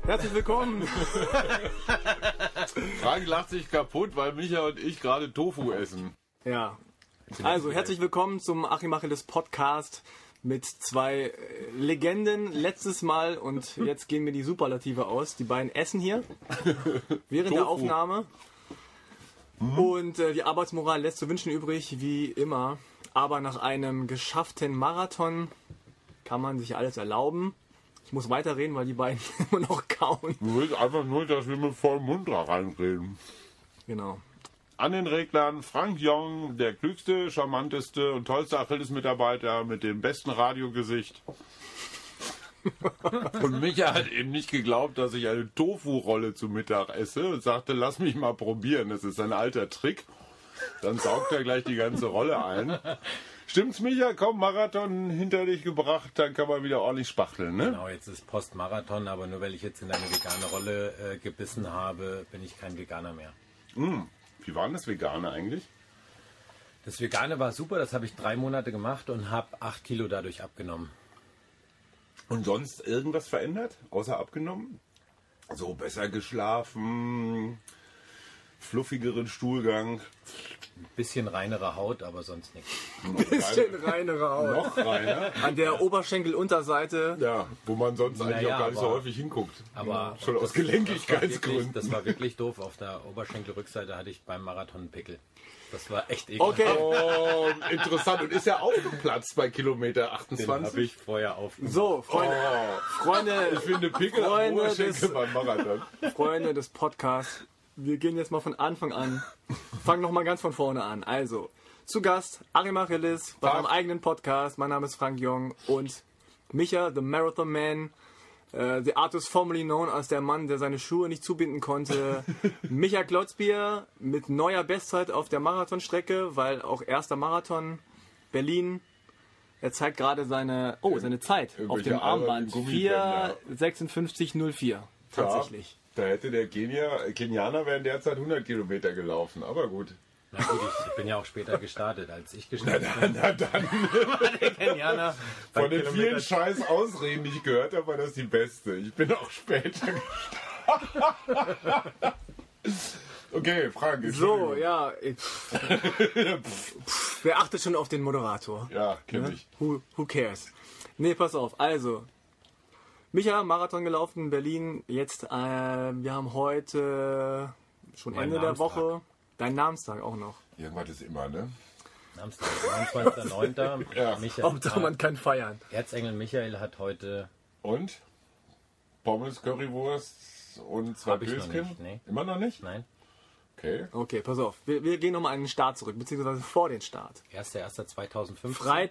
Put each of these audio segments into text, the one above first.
Herzlich willkommen. Frank lacht sich kaputt, weil Micha und ich gerade Tofu essen. Ja. Also, herzlich willkommen zum Achim Achilles Podcast mit zwei Legenden. Letztes Mal und jetzt gehen mir die Superlative aus. Die beiden essen hier während der Aufnahme. Und die Arbeitsmoral lässt zu wünschen übrig, wie immer. Aber nach einem geschafften Marathon kann man sich alles erlauben. Ich muss weiterreden, weil die beiden immer noch kauen. Du willst einfach nur, dass wir mit vollem Mund da reinreden. Genau. An den Reglern Frank Jong, der klügste, charmanteste und tollste Achilles-Mitarbeiter mit dem besten Radiogesicht. Und Micha hat eben nicht geglaubt, dass ich eine Tofu-Rolle zu Mittag esse und sagte, lass mich mal probieren. Das ist ein alter Trick. Dann saugt er gleich die ganze Rolle ein. Stimmt's, Micha? Komm, Marathon hinter dich gebracht, dann kann man wieder ordentlich spachteln, ne? Genau, jetzt ist Post-Marathon, aber nur weil ich jetzt in eine vegane Rolle gebissen habe, bin ich kein Veganer mehr. Wie war denn das Vegane eigentlich? Das Vegane war super, das habe ich 3 Monate gemacht und habe 8 Kilo dadurch abgenommen. Und sonst irgendwas verändert, außer abgenommen? So besser geschlafen, fluffigeren Stuhlgang. Ein bisschen reinere Haut, aber sonst nichts. Bisschen reinere Haut. Noch reiner. An der Oberschenkelunterseite. Ja, wo man sonst eigentlich Naja, auch gar nicht so aber- häufig hinguckt. Aber Schon aus Gelenkigkeitsgründen. Das war wirklich doof. Auf der Oberschenkelrückseite hatte ich beim Marathon einen Pickel. Das war echt Okay. Oh, interessant. Und ist ja auch geplatzt bei Kilometer Den habe 28. ich vorher aufgemacht. So, Freunde, Ich finde Pickel am Freunde Oberschenkel des- beim Marathon. Freunde des Podcasts, wir gehen jetzt mal von Anfang an. Fangen noch mal ganz von vorne an. Also, zu Gast Achim Achilles bei Tag. meinem eigenen Podcast. Mein Name ist Frank Jong und Micha, the Marathon Man. The artist formerly known als der Mann, der seine Schuhe nicht zubinden konnte. Micha Klotzbier mit neuer Bestzeit auf der Marathonstrecke, weil auch erster Marathon Berlin. Er zeigt gerade seine Zeit auf Irgendwelche dem Armband. albernen Gummibänder. 4:56:04. Tatsächlich. Ja, da hätte der Kenianer während der Zeit 100 Kilometer gelaufen. Aber gut. Na gut, ich bin ja auch später gestartet. Als ich gestartet bin, Na dann. der Kenianer bei Von den vielen Kilometer scheiß Ausreden, die ich gehört habe, war das die beste. Ich bin auch später. Okay, Frank. So, Entschuldigung. ja. Wer achtet schon auf den Moderator? Ja, kenn ich. Who cares? Nee, pass auf. Also, Micha, Marathon gelaufen in Berlin. Jetzt, wir haben heute schon Mein Ende der Namenstag. Woche. Dein Namenstag auch noch. Irgendwas ist immer, ne? Samstag, 29.09. Ja. Hauptsache, man kann feiern. Erzengel Michael hat heute, Und? Pommes, Currywurst und 2 Hab ich noch Pilzchen? nicht, nee. Immer noch nicht? nein, Okay. Okay, pass auf. Wir gehen nochmal an den Start zurück, beziehungsweise vor den Start. 1.1.2015.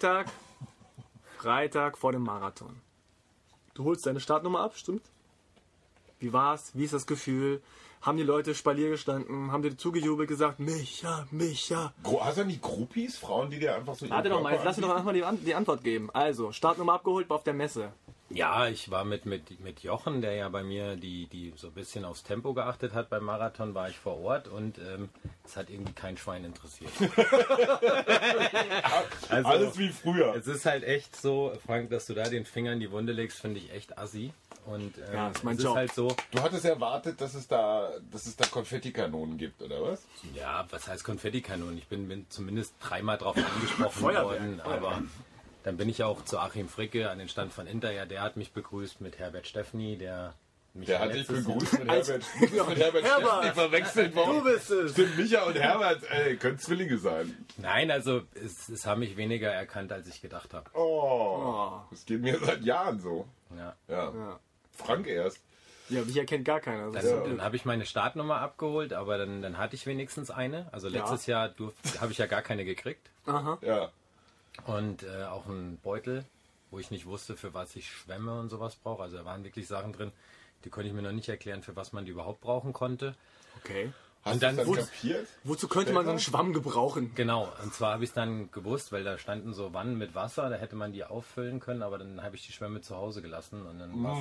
Freitag vor dem Marathon. Du holst deine Startnummer ab, stimmt? Wie war's? Wie ist das Gefühl? Haben die Leute Spalier gestanden? Haben dir zugejubelt, gesagt, Micha, Micha? Hast du nicht Groupies? Frauen, die dir einfach so... Warte doch mal, jetzt lass mir doch erstmal die Antwort geben. Also, Startnummer abgeholt auf der Messe. Ja, ich war mit Jochen, der ja bei mir die so ein bisschen aufs Tempo geachtet hat beim Marathon, war ich vor Ort und es hat irgendwie kein Schwein interessiert. Also, Alles wie früher. es ist halt echt so, Frank, dass du da den Finger in die Wunde legst, finde ich echt assi. Und Ja, das ist mein es Job. ist halt so, Du hattest erwartet, dass es da Konfettikanonen gibt, oder was? ja, was heißt Konfettikanonen? Ich bin zumindest 3-mal drauf angesprochen Feuerwerk, worden, aber dann bin ich auch zu Achim Fricke an den Stand von Inter. Ja, der hat mich begrüßt mit Herbert Steffni, der mich Der hat dich letztes Jahr- begrüßt mit Als- Herbert. Mit Herbert Herbert! Steffni verwechselt worden. Du bist es! Stimmt, Micha und Herbert, können Zwillinge sein. Nein, also es haben mich weniger erkannt, als ich gedacht habe. Oh, das geht mir seit Jahren so. Ja. Ja. Ja. Frank erst. Ja, mich erkennt gar keiner. Das Dann, ist- dann habe ich meine Startnummer abgeholt, aber dann hatte ich wenigstens eine. Also letztes Jahr habe ich ja gar keine gekriegt. Aha. Ja. Und auch einen Beutel, wo ich nicht wusste, für was ich Schwämme und sowas brauche. Also da waren wirklich Sachen drin, die konnte ich mir noch nicht erklären, für was man die überhaupt brauchen konnte. Okay. Hast Und du dann das wusste- kapiert? Wozu könnte man so einen Schwamm gebrauchen? Genau, und zwar habe ich es dann gewusst, weil da standen so Wannen mit Wasser, da hätte man die auffüllen können, aber dann habe ich die Schwämme zu Hause gelassen und dann war es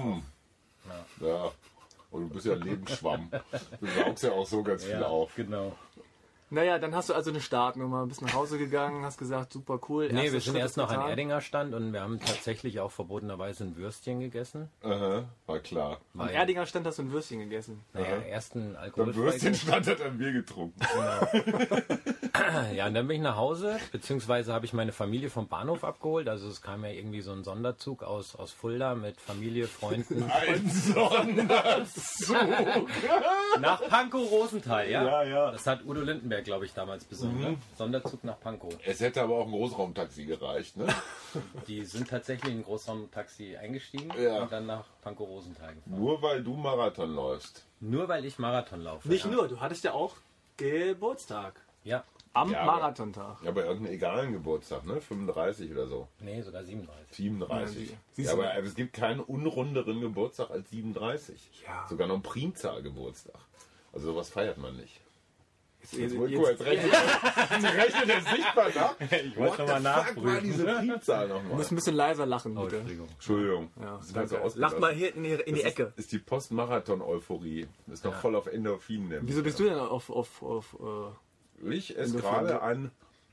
Ja. Und du bist ja ein Lebensschwamm. Du saugst ja auch so ganz viel auf. Genau. Naja, dann hast du also eine Startnummer, bist nach Hause gegangen, hast gesagt, super cool. Nee, wir erster sind Schritt erst ist noch an getan. Erdinger Stand und wir haben tatsächlich auch verbotenerweise ein Würstchen gegessen. Aha, war klar. Am Erdinger Stand hast du ein Würstchen gegessen. Naja, ersten Beim alkoholfrei. Würstchenstand hat er ein Bier getrunken. Ja, und dann bin ich nach Hause, beziehungsweise habe ich meine Familie vom Bahnhof abgeholt. Also es kam ja irgendwie so ein Sonderzug aus Fulda mit Familie, Freunden Ein Sonderzug. nach Pankow Rosenthal, ja? Ja, ja. Das hat Udo Lindenberg, glaube ich, damals besorgt. Ne? Sonderzug nach Pankow. Es hätte aber auch ein Großraumtaxi gereicht, ne? Die sind tatsächlich in ein Großraumtaxi eingestiegen Ja. und dann nach Pankow Rosenthal gefahren. Nur weil du Marathon läufst. Nur weil ich Marathon laufe. Nicht ja. nur, du hattest ja auch Geburtstag. Ja, Am Ja, aber- Marathontag. Ja, bei irgendeinem egalen Geburtstag, ne? 35 oder so. nee, sogar 37. 37. Ja, siehst Ja, du. aber es gibt keinen unrunderen Geburtstag als 37. Ja. Sogar noch ein Primzahlgeburtstag. Also sowas feiert man nicht. Jetzt, Guck mal, jetzt rechnet er sichtbar nach. Ich wollte noch mal Fuck war nachprüfen. diese Primzahl du nochmal? musst ein bisschen leiser lachen, Oh, bitte. Entschuldigung. Entschuldigung. Ja, Das ist halt so danke. ausgedacht. Lach mal hier in die Das Ecke. ist die Post-Marathon-Euphorie. Ist noch voll auf Endorphinen. nämlich. Wieso bist du denn auf Ich esse Endorphine? gerade ein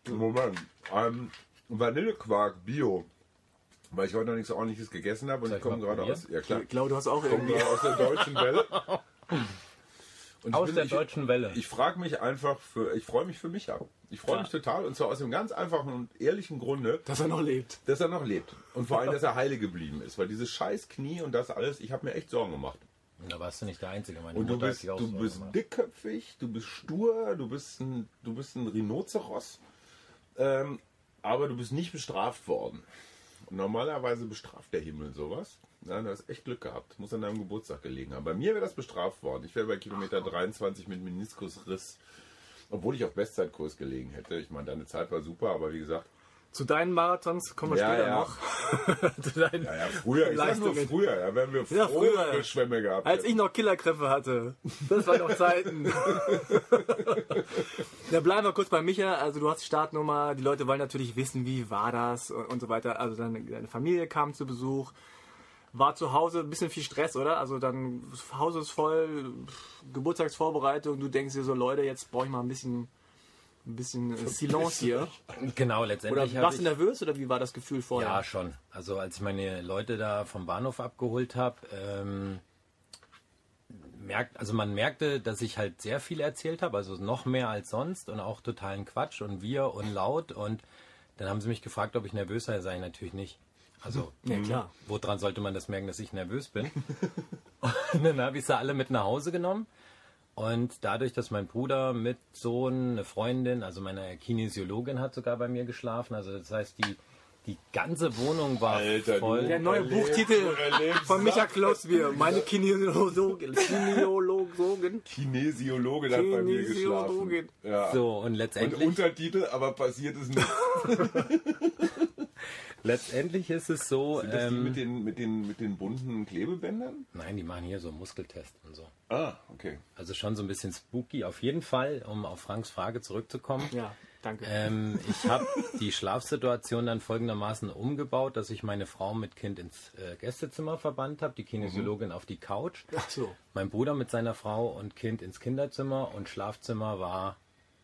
Vanillequark Bio. Weil ich heute noch nichts Ordentliches gegessen habe und Soll ich ich komme mal gerade aus. Ja klar. ich glaube, du hast auch Ich komme irgendwie... gerade aus der Deutschen Welle. Und Aus der Deutschen Welle. Ich frage mich einfach ich freue mich für mich ab. Ich freue mich total und zwar aus dem ganz einfachen und ehrlichen Grunde, Dass er noch lebt. dass er noch lebt. Und vor allem, dass er heile geblieben ist. Weil dieses scheiß Knie und das alles, ich habe mir echt Sorgen gemacht. Da warst du nicht der Einzige. Meine Und du Mutter hat bist, sich auch du so bist gemacht. dickköpfig, du bist stur, du bist ein Rhinoceros. Aber du bist nicht bestraft worden. Und normalerweise bestraft der Himmel sowas. Ja, du hast echt Glück gehabt. Muss an deinem Geburtstag gelegen haben. Bei mir wäre das bestraft worden. Ich wäre bei Kilometer 23 mit Meniskusriss. Obwohl ich auf Bestzeitkurs gelegen hätte. Ich meine, deine Zeit war super, aber wie gesagt, Zu deinen Marathons kommen wir Ja, später ja. noch. Zu deinen ja, früher, ich sag nur Leistungen. früher, da wären wir Ja, froh, früher. wenn wir Schwämme gehabt Als hätten. ich noch Killerkräfte hatte. Das waren noch Zeiten. Ja, bleiben wir kurz bei Micha. Also du hast die Startnummer. Die Leute wollen natürlich wissen, wie war das und so weiter. Also deine Familie kam zu Besuch. War zu Hause ein bisschen viel Stress, oder? Also dann, das Haus ist voll, Geburtstagsvorbereitung. Du denkst dir so, Leute, jetzt brauche ich mal ein bisschen Silence hier. Genau, Oder letztendlich habe warst du ich... nervös oder wie war das Gefühl vorher? Ja, schon. Also als ich meine Leute da vom Bahnhof abgeholt habe, man merkte, dass ich halt sehr viel erzählt habe, also noch mehr als sonst und auch totalen Quatsch und wir und laut und dann haben sie mich gefragt, ob ich nervös sei, sage ich natürlich nicht. Also, Ja, klar. woran sollte man das merken, dass ich nervös bin? Und dann habe ich sie alle mit nach Hause genommen. Und dadurch, dass mein Bruder mit Sohn, eine Freundin, also meine Kinesiologin hat sogar bei mir geschlafen. Also das heißt, die ganze Wohnung war Alter, voll. Der neue Buchtitel von Micha Klausbier. Meine Kinesiologin. Kinesiologe hat bei mir geschlafen. Kinesiologin. Ja. So, und Und letztendlich, Untertitel, aber passiert es nicht. letztendlich ist es so, Sind das die mit den bunten Klebebändern? nein, die machen hier so Muskeltest und so. Ah, okay. Also schon so ein bisschen spooky. Auf jeden Fall, um auf Franks Frage zurückzukommen. Ja, danke. Ich habe die Schlafsituation dann folgendermaßen umgebaut, dass ich meine Frau mit Kind ins Gästezimmer verbannt habe, die Kinesiologin auf die Couch, Ach so. mein Bruder mit seiner Frau und Kind ins Kinderzimmer und Schlafzimmer war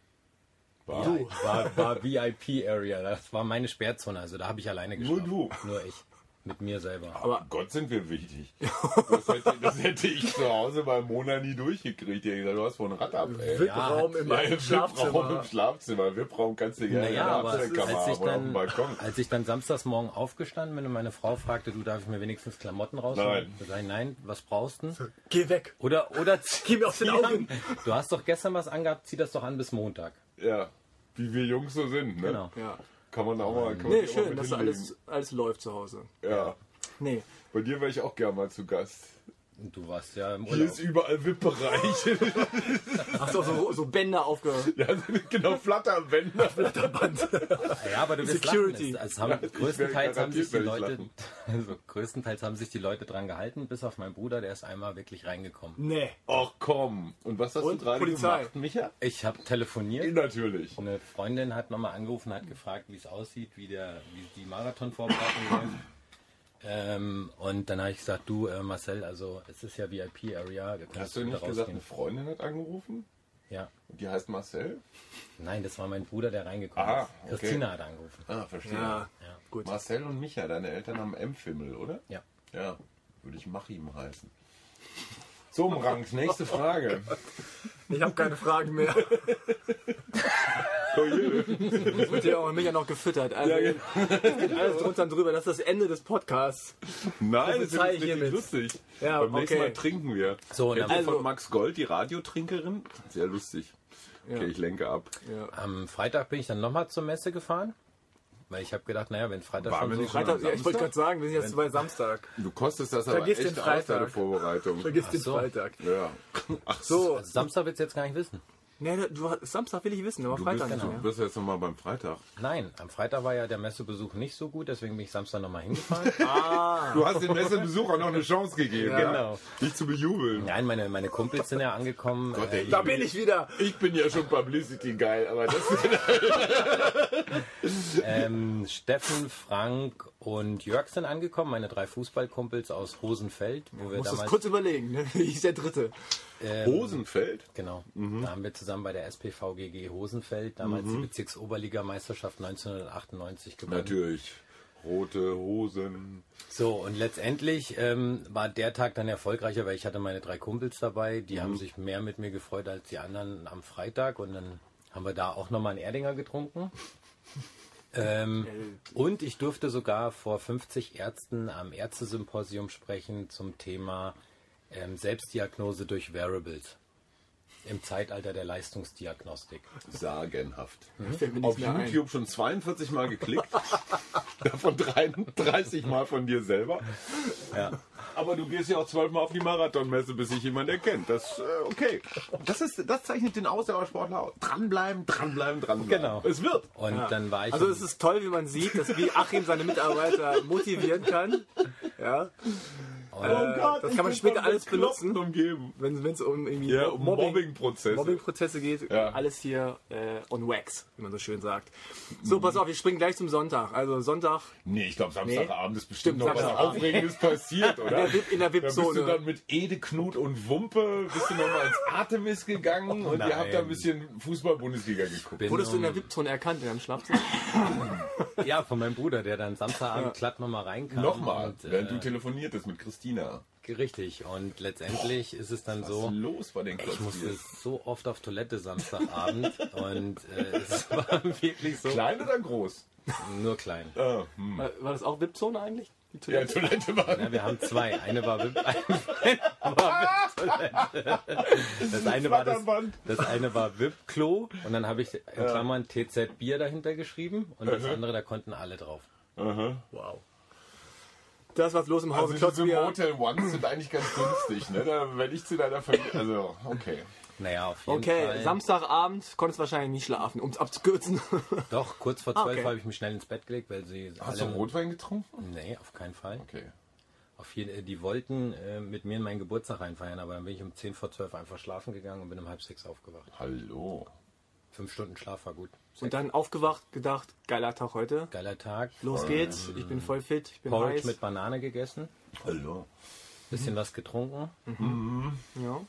VIP-Area. Das war meine Sperrzone, also da habe ich alleine Nur geschlafen. du. Nur ich. Mit mir selber. Aber Gott sind wir wichtig. Das hätte ich zu Hause bei Mona nie durchgekriegt. Die hat gesagt, du hast wohl ein Rad ab, ey. VIP-Raum im Im Schlafzimmer. VIP-Raum im Schlafzimmer. VIP-Raum kannst du gerne in Naja, der aber Abstellkammer haben oder auf dem Balkon. als ich dann samstags morgen aufgestanden bin und meine Frau fragte, du, darf ich mir wenigstens Klamotten rausnehmen? Nein. Da sag ich, nein, was brauchst du? Geh weg. Oder Geh mir aus den zieh Augen. an. Du hast doch gestern was angehabt, zieh das doch an bis Montag. Ja, wie wir Jungs so sind, ne? Genau. Ja. Kann man auch mal. Kann man Nee, sich auch mal schön, mit dass hinlegen. alles läuft zu Hause. Ja. Nee. Bei dir wäre ich auch gerne mal zu Gast. Und du warst ja im Hier Urlaub. ist überall VIP-Bereich. Hast du auch so Bänder aufgehört? Ja, genau, Flatterbänder. Ja, aber du wirst Security. lachen. Es haben, Ja, ich größtenteils, werde haben sich die garantiert Leute, also größtenteils haben sich die Leute dran gehalten, bis auf meinen Bruder, der ist einmal wirklich reingekommen. Nee. Ach komm. Und was hast Und du gerade Polizei. gemacht, Micha? Ich habe telefoniert. Natürlich. Eine Freundin hat nochmal angerufen, hat gefragt, wie es aussieht, wie die Marathonvorbereitung läuft. Und dann habe ich gesagt, du Marcel, also es ist ja VIP-Area. Hast du nicht gesagt, eine Freundin hat angerufen? Ja. Und die heißt Marcel? Nein, das war mein Bruder, der reingekommen Ah, ist. okay. Christina hat angerufen. Ah, verstehe. Ja, Ja. gut. Marcel und Micha, deine Eltern haben M-Fimmel, oder? Ja. Ja, würde ich Machim heißen. So, Rank, nächste Frage. Ich habe keine Fragen mehr. Oh je. Das wird ja auch Micha noch gefüttert. Also, Ja, es geht alles drunter und drüber. Das ist das Ende des Podcasts. Nein, das ist zeige ich richtig hiermit. lustig. Ja, Beim nächsten okay. Mal trinken wir. So, und Kennst du also- von Max Gold, die Radiotrinkerin? Sehr lustig. Okay, ich lenke ab. Ja. am Freitag bin ich dann nochmal zur Messe gefahren. Weil ich habe gedacht, naja, wenn Freitag Waren schon wir so... nicht schon Freitag, ja, ich wollte gerade sagen, wir sind jetzt bei Samstag. Du kostest das aber Vergiss echt den aus, Freitag. deine Vorbereitung. Vergiss den so. Freitag. Ja. Ach so. So, Also Samstag willst du jetzt gar nicht wissen. ne, Samstag will ich wissen, aber Du Freitag bist, nicht du mehr. bist jetzt nochmal beim Freitag. Nein, am Freitag war ja der Messebesuch nicht so gut, deswegen bin ich Samstag nochmal hingefahren. Du hast den Messebesucher noch eine Chance gegeben, Ja. Genau. dich zu bejubeln. Nein, meine Kumpels sind ja angekommen. Gott, ey, Da bin ich wieder. Ich bin ja schon Publicity geil, aber das Steffen, Frank und Jörg sind angekommen, meine 3 Fußballkumpels aus Rosenfeld, wo wir Muss das damals... kurz überlegen, ne? Wie ist der dritte? Hosenfeld. Genau, da haben wir zusammen bei der SPVGG Hosenfeld damals die Bezirksoberligameisterschaft 1998 gewonnen. Natürlich. Rote Hosen. So, und letztendlich war der Tag dann erfolgreicher, weil ich hatte meine 3 Kumpels dabei, die haben sich mehr mit mir gefreut als die anderen am Freitag und dann haben wir da auch nochmal einen Erdinger getrunken. Und ich durfte sogar vor 50 Ärzten am Ärztesymposium sprechen zum Thema Selbstdiagnose durch Wearables im Zeitalter der Leistungsdiagnostik. Sagenhaft. Fällt mir Auf nichts mehr ein. YouTube schon 42 Mal geklickt. Davon 33 Mal von dir selber. Ja. Aber du gehst ja auch 12 Mal auf die Marathonmesse, bis sich jemand erkennt. Das okay. Das zeichnet den Ausdauersportler aus. Dranbleiben, dranbleiben, dranbleiben. Genau. Es wird. Und dann war ich... Also es ist toll, wie man sieht, dass wie Achim seine Mitarbeiter motivieren kann. Ja, das kann man später alles benutzen. Umgeben. wenn es um irgendwie Ja, um Mobbing-Prozesse. Mobbing-Prozesse geht. Ja. Alles hier on wax, wie man so schön sagt. So, pass auf, wir springen gleich zum Sonntag. Also Sonntag Nee, ich glaube Samstagabend ist bestimmt Stimmt, noch was Samstagabend. Aufregendes passiert, oder? in der Da bist du VIP-Zone. dann mit Ede, Knut und Wumpe, bist du nochmal ins Artemis gegangen und ihr habt da ein bisschen Fußball-Bundesliga geguckt. bin Wurdest du in der um- VIP-Zone erkannt in deinem Schlafzimmer? Ja, von meinem Bruder, der dann Samstagabend glatt nochmal reinkam. Nochmal, Und, während du telefoniertest mit Christina. richtig. Und letztendlich ist es dann Was so... ist los bei den Ich musste Klotzbiers? so oft auf Toilette Samstagabend und es war wirklich so Klein oder groß? nur klein. Ah, War das auch VIP-Zone eigentlich? Die Ja, Toilette? Toilette war. Ja, wir haben 2. Eine war VIP, eine war VIP-Toilette. Das eine war VIP-Klo und dann habe ich in Klammern TZ Bier dahinter geschrieben und das andere, da konnten alle drauf. Wow. Das was los im Hause Also diese Klotzbier. Motel Ones sind eigentlich ganz günstig, ne? Da werde ich zu deiner Familie. Also, okay. Naja, auf jeden Okay, Fall. Samstagabend konntest wahrscheinlich nicht schlafen, um es abzukürzen. Doch, kurz vor 12 okay. habe ich mich schnell ins Bett gelegt, weil sie Hast du Rotwein getrunken? Nee, auf keinen Fall. Okay. Die wollten mit mir in meinen Geburtstag reinfeiern, aber dann bin ich um 10 vor 12 einfach schlafen gegangen und bin um 5:30 aufgewacht. Hallo. 5 Stunden Schlaf war gut. Und dann aufgewacht, gedacht, geiler Tag heute. Geiler Tag. Los geht's, ich bin voll fit, ich bin Porridge heiß. mit Banane gegessen, Hallo. bisschen was getrunken. Ja.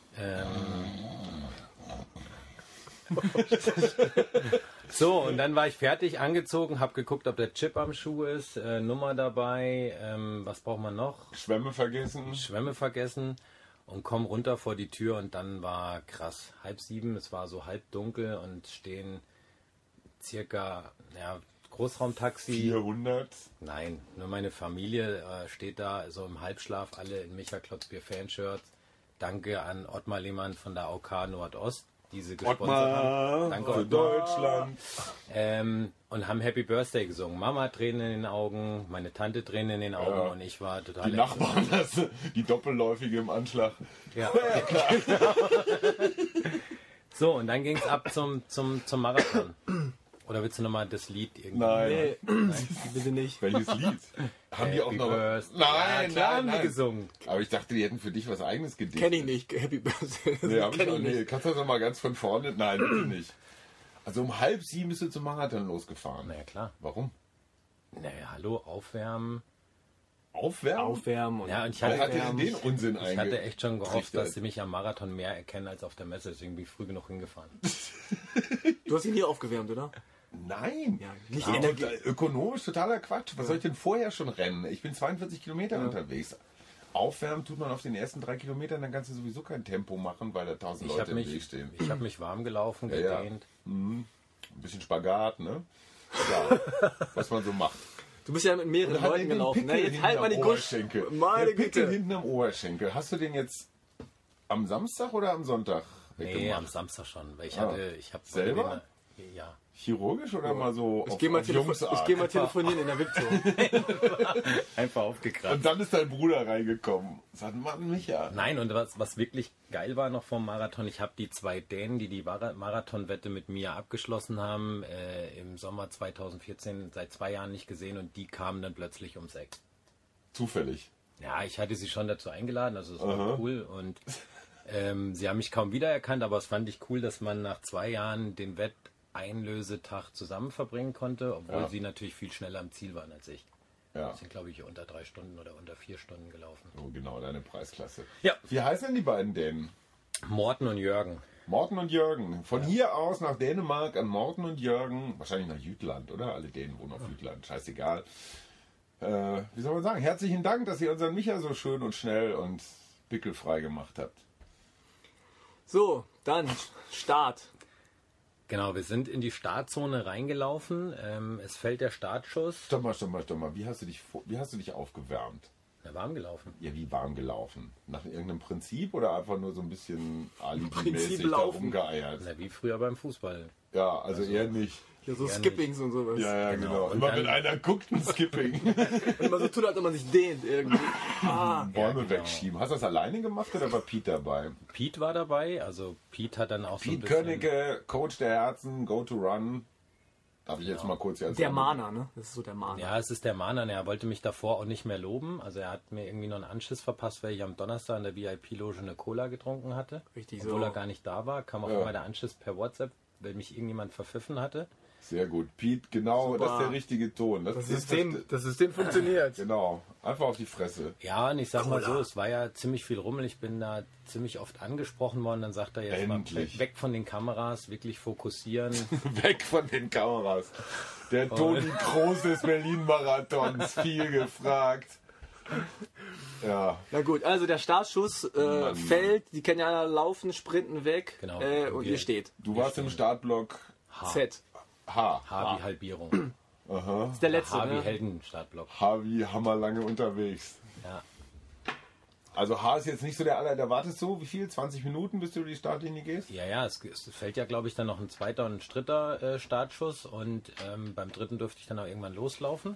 So, und dann war ich fertig, angezogen, habe geguckt, ob der Chip am Schuh ist, Nummer dabei, was braucht man noch? Schwämme vergessen. Schwämme vergessen und komm runter vor die Tür und dann war krass. 6:30, es war so halb dunkel und stehen circa, Großraumtaxi. 400. Nein, nur meine Familie steht da, so im Halbschlaf, alle in Micha Klotzbier Fanshirts. Danke an Ottmar Lehmann von der AOK Nordost, diese gesponsert haben. Danke, für Ottmar. Deutschland. Und haben Happy Birthday gesungen. Mama hat Tränen in den Augen, meine Tante Tränen in den Augen und ich war total... Die Nachbarn, die Doppelläufige im Anschlag. Ja, so, und dann ging es ab zum Marathon. Oder willst du nochmal das Lied irgendwie? Nein. Nee, bitte nicht. Welches Lied? Haben die auch Happy noch... Birthday. Nein, Ja, klar nein, haben die nein. gesungen. Aber ich dachte, die hätten für dich was eigenes gedichtet. Kenn ich nicht, Happy Birthday. Nee, hab ich Kenn auch ich nicht. nicht. Kannst du das nochmal ganz von vorne? Nein, bitte nicht. Also um 6:30 bist du zum Marathon losgefahren. Na ja, klar. Warum? Naja, hallo, aufwärmen. Aufwärmen? Und Ja, und ich Wer hatte, hat dir denn den Unsinn ich hatte echt schon gehofft, eingetrichtert? dass sie mich am Marathon mehr erkennen als auf der Messe. Deswegen bin ich früh genug hingefahren. du hast ihn hier aufgewärmt, oder? Nein, Ja, nicht Ah, Energie. ökonomisch totaler Quatsch. Was soll ich denn vorher schon rennen? Ich bin 42 Kilometer unterwegs. Aufwärmen tut man auf den ersten 3 Kilometern, dann kannst du sowieso kein Tempo machen, weil da 1000 Ich Leute habe im Weg mich, stehen. ich hab mich warm gelaufen, Ja. gedehnt. Ein bisschen Spagat, ne? Ja, was man so macht. Du bist ja mit mehreren Und hat Leuten den gelaufen. Pickel Ne? Jetzt hinten halt mal am die Gusch. Oberschenkel. Meine Der Pickel Güte. hinten am Oberschenkel. Hast du den jetzt am Samstag oder am Sonntag Nee, weggemacht? am Samstag schon. Weil ich Ah. ich habe Selber? Ja. Chirurgisch oder mal so Ich gehe mal, Jungsart? geh mal telefonieren in der VIP-Zone. Einfach aufgekratzt. Und dann ist dein Bruder reingekommen. Sagt, Mann, Micha. Nein, und was wirklich geil war noch vom Marathon, ich habe die 2 Dänen, die Marathonwette mit mir abgeschlossen haben, im Sommer 2014 seit 2 Jahren nicht gesehen und die kamen dann plötzlich ums Eck. Zufällig. Ja, ich hatte sie schon dazu eingeladen, also es war cool und sie haben mich kaum wiedererkannt, aber es fand ich cool, dass man nach 2 Jahren den Wetteinlösetag zusammen verbringen konnte, obwohl sie natürlich viel schneller am Ziel waren als ich. Ja. Die sind, glaube ich, unter 3 Stunden oder unter 4 Stunden gelaufen. Oh, genau, deine Preisklasse. Ja. Wie heißen denn die beiden Dänen? Morten und Jürgen. Morten und Jürgen. Von hier aus nach Dänemark an Morten und Jürgen. Wahrscheinlich nach Jütland, oder? Alle Dänen wohnen auf Jütland. Scheißegal. Wie soll man sagen? Herzlichen Dank, dass ihr unseren Micha so schön und schnell und pickelfrei gemacht habt. So, dann Start. Genau, wir sind in die Startzone reingelaufen. Es fällt der Startschuss. Stopp mal. Wie hast du dich aufgewärmt? Na, warm gelaufen. Ja, wie warm gelaufen? Nach irgendeinem Prinzip oder einfach nur so ein bisschen alibimäßig Prinzip da laufen. rumgeeiert? Na, wie früher beim Fußball. Ja, also eher nicht. Hier so Ja, Skippings und sowas. Ja, genau. Und Immer dann- wenn einer guckt, ein Skipping. Und immer so tut, als ob man sich dehnt irgendwie. Bäume genau. wegschieben. Hast du das alleine gemacht oder war Pete dabei? Pete war dabei, also Pete hat dann auch so ein Pete bisschen... Könnecke, Coach der Herzen, Go to Run. Darf ich jetzt mal kurz hier als Der Mahner, ne? Das ist so der Mahner. Ja, es ist der Mahner, er wollte mich davor auch nicht mehr loben. Also er hat mir irgendwie noch einen Anschiss verpasst, weil ich am Donnerstag in der VIP-Loge eine Cola getrunken hatte. Richtig Obwohl so. er gar nicht da war, kam auch Ja. immer der Anschiss per WhatsApp, weil mich irgendjemand verpfiffen hatte. Sehr gut. Pete, genau, Super. das ist der richtige Ton. Das System funktioniert. Genau. Einfach auf die Fresse. Ja, und ich sag mal Cola. so, es war ja ziemlich viel Rummel. Ich bin da ziemlich oft angesprochen worden. Dann sagt er jetzt Endlich. mal weg von den Kameras, wirklich fokussieren. Weg von den Kameras. Der Toni Kroos des Berlin-Marathons. Viel gefragt. Ja. Na gut, also der Startschuss Mann. fällt, die Kenianer laufen, sprinten weg Genau. und Wir- ihr steht. Du warst im Startblock Z. H. H wie Halbierung. Das ist der letzte, H wie ne? Heldenstartblock. H wie hammerlange unterwegs. Ja. Also H ist jetzt nicht so der aller, da wartest du, wie viel? 20 Minuten, bis du über die Startlinie gehst? Ja, es fällt ja, glaube ich, dann noch ein zweiter und ein dritter Startschuss und beim dritten dürfte ich dann auch irgendwann loslaufen.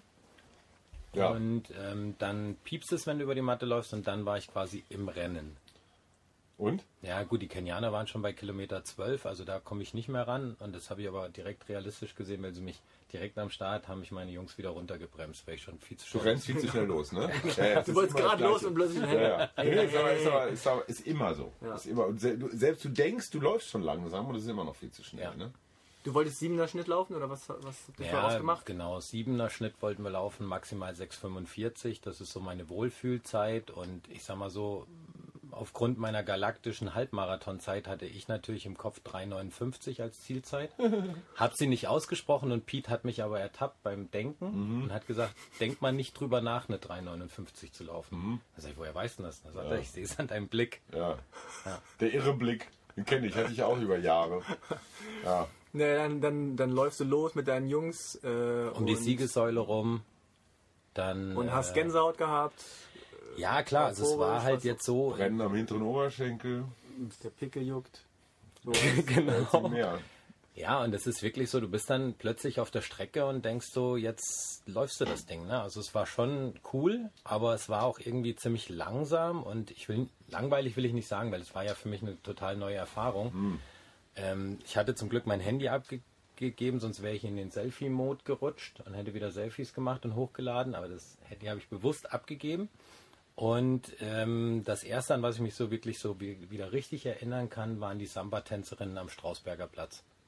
Ja. Und dann piepst es, wenn du über die Matte läufst und dann war ich quasi im Rennen. Und? Ja gut, die Kenianer waren schon bei Kilometer 12, also da komme ich nicht mehr ran und das habe ich aber direkt realistisch gesehen, weil sie mich direkt am Start haben mich meine Jungs wieder runtergebremst, weil ich schon viel zu Du schnell rennst viel zu schnell los, ne? Ja, Du wolltest gerade los und plötzlich Ja. Nee, ist immer so. Ja. Ist immer, und selbst du denkst, du läufst schon langsam und es ist immer noch viel zu schnell. Ja. Ne? Du wolltest 7er Schnitt laufen oder was habt ihr für ausgemacht? genau, 7er Schnitt wollten wir laufen, maximal 6,45, das ist so meine Wohlfühlzeit und ich sag mal so, aufgrund meiner galaktischen Halbmarathonzeit hatte ich natürlich im Kopf 3,59 als Zielzeit. Hab sie nicht ausgesprochen und Pete hat mich aber ertappt beim Denken und hat gesagt, denk mal nicht drüber nach, eine 3,59 zu laufen. Da sag ich, woher weißt du das? Da sagt er, ich sehe es an deinem Blick. Ja. Der irre Blick, den kenne ich, hatte ich auch über Jahre. Ja. Ne, dann läufst du los mit deinen Jungs Um die Siegessäule rum. Dann, und hast Gänsehaut gehabt. ja klar, also es war halt was- jetzt so, Rennen am hinteren Oberschenkel. Der Pickel juckt. So. genau. Mehr. Ja, und es ist wirklich so, du bist dann plötzlich auf der Strecke und denkst so, jetzt läufst du das Ding. Ne? Also es war schon cool, aber es war auch irgendwie ziemlich langsam und langweilig will ich nicht sagen, weil es war ja für mich eine total neue Erfahrung. Ich hatte zum Glück mein Handy abgegeben, sonst wäre ich in den Selfie-Mode gerutscht und hätte wieder Selfies gemacht und hochgeladen, aber das Handy habe ich bewusst abgegeben. Und das erste, an was ich mich so wirklich so wieder richtig erinnern kann, waren die Samba-Tänzerinnen am Strausberger Platz.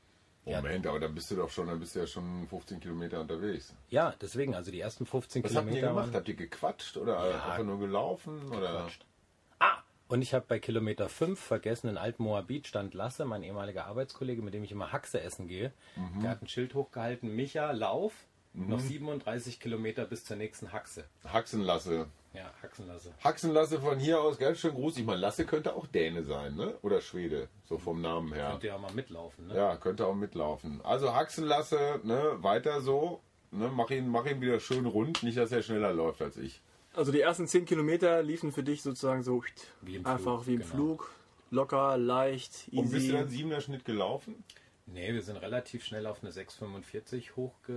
Moment, aber dann bist du ja schon 15 Kilometer unterwegs. Ja, deswegen, also die ersten 15 Was habt ihr Kilometer gemacht? waren... Habt ihr gequatscht oder einfach nur gelaufen? Oder? Und ich habe bei Kilometer 5 vergessen, in Altmoabit stand Lasse, mein ehemaliger Arbeitskollege, mit dem ich immer Haxe essen gehe. Der hat ein Schild hochgehalten, Micha, lauf, noch 37 Kilometer bis zur nächsten Haxe. Haxenlasse. Ja, Haxenlasse. Haxenlasse von hier aus ganz schön groß. Ich meine, Lasse könnte auch Däne sein, ne? Oder Schwede, so vom Namen her. Könnt ihr ja mal mitlaufen, ne? Ja, könnte auch mitlaufen. Also Haxenlasse, ne? Weiter so. Ne? Mach ihn wieder schön rund, nicht, dass er schneller läuft als ich. Also die ersten 10 Kilometer liefen für dich sozusagen so Wie im einfach Flug, wie im genau. Flug. Locker, leicht, Und bist easy. du dann 7er Schnitt gelaufen? Nee, wir sind relativ schnell auf eine 6,45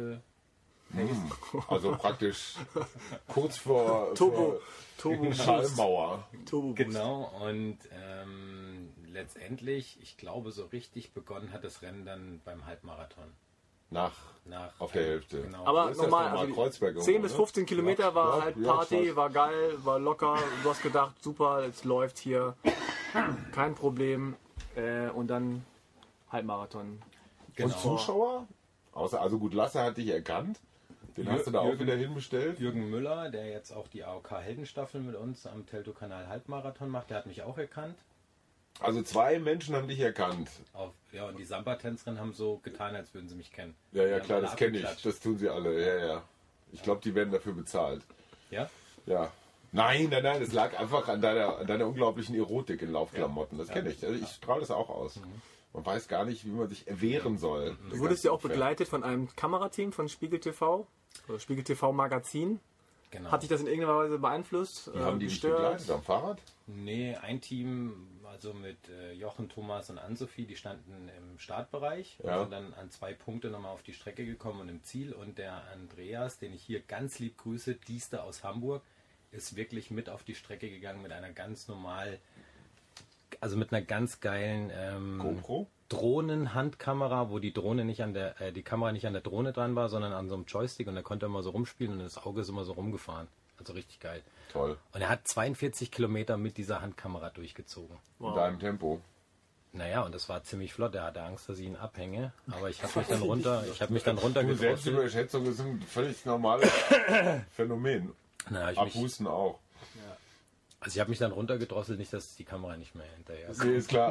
Also praktisch kurz vor Turbo Schallmauer. Turbo Genau, und letztendlich, ich glaube, so richtig begonnen hat das Rennen dann beim Halbmarathon. Nach auf der Hälfte. Genau. Aber Wo ist das normal, nochmal? also Kreuzberg 10 irgendwo, bis ne? 15 Kilometer war Ja, halt ja, Party, krass. war geil, war locker. Du hast gedacht, super, es läuft hier, kein Problem. Und dann Halbmarathon. Genau. Und Zuschauer? Also gut, Lasse hat dich erkannt. Den hast du da auch Jürgen- wieder hinbestellt. Jürgen Müller, der jetzt auch die AOK-Heldenstaffel mit uns am Teltow-Kanal Halbmarathon macht, der hat mich auch erkannt. Also 2 Menschen haben dich erkannt. Und die Samba-Tänzerinnen haben so getan, als würden sie mich kennen. Ja, Die ja haben klar, alle das kenne ich. abgeklatscht. Das tun sie alle. Ja, ja. Ich glaube, die werden dafür bezahlt. Ja? Ja. Nein, es lag einfach an deiner unglaublichen Erotik in Laufklamotten. Das kenne ich. Also ich strahle das auch aus. Man weiß gar nicht, wie man sich erwehren soll. Du wurdest ja auch begleitet von einem Kamerateam von Spiegel TV oder Spiegel TV Magazin. Genau. Hat dich das in irgendeiner Weise beeinflusst? Wie haben die dich begleitet? Am Fahrrad? Nee, ein Team, also mit Jochen, Thomas und Ann-Sophie, die standen im Startbereich Ja. und sind dann an 2 Punkte nochmal auf die Strecke gekommen und im Ziel. Und der Andreas, den ich hier ganz lieb grüße, Diester aus Hamburg, ist wirklich mit auf die Strecke gegangen mit einer ganz mit einer ganz geilen GoPro? Drohnenhandkamera, wo die Drohne nicht die Kamera nicht an der Drohne dran war, sondern an so einem Joystick und er konnte immer so rumspielen und das Auge ist immer so rumgefahren. Also richtig geil. Toll. Und er hat 42 Kilometer mit dieser Handkamera durchgezogen. In deinem Tempo. Naja, und das war ziemlich flott. Er hatte Angst, dass ich ihn abhänge. Aber ich habe mich dann Du, runtergedrosselt. Selbstüberschätzung ist ein völlig normales Phänomen. Abhusten auch. Also ich habe mich dann runtergedrosselt, nicht, dass die Kamera nicht mehr hinterher ist. Nee, ist klar.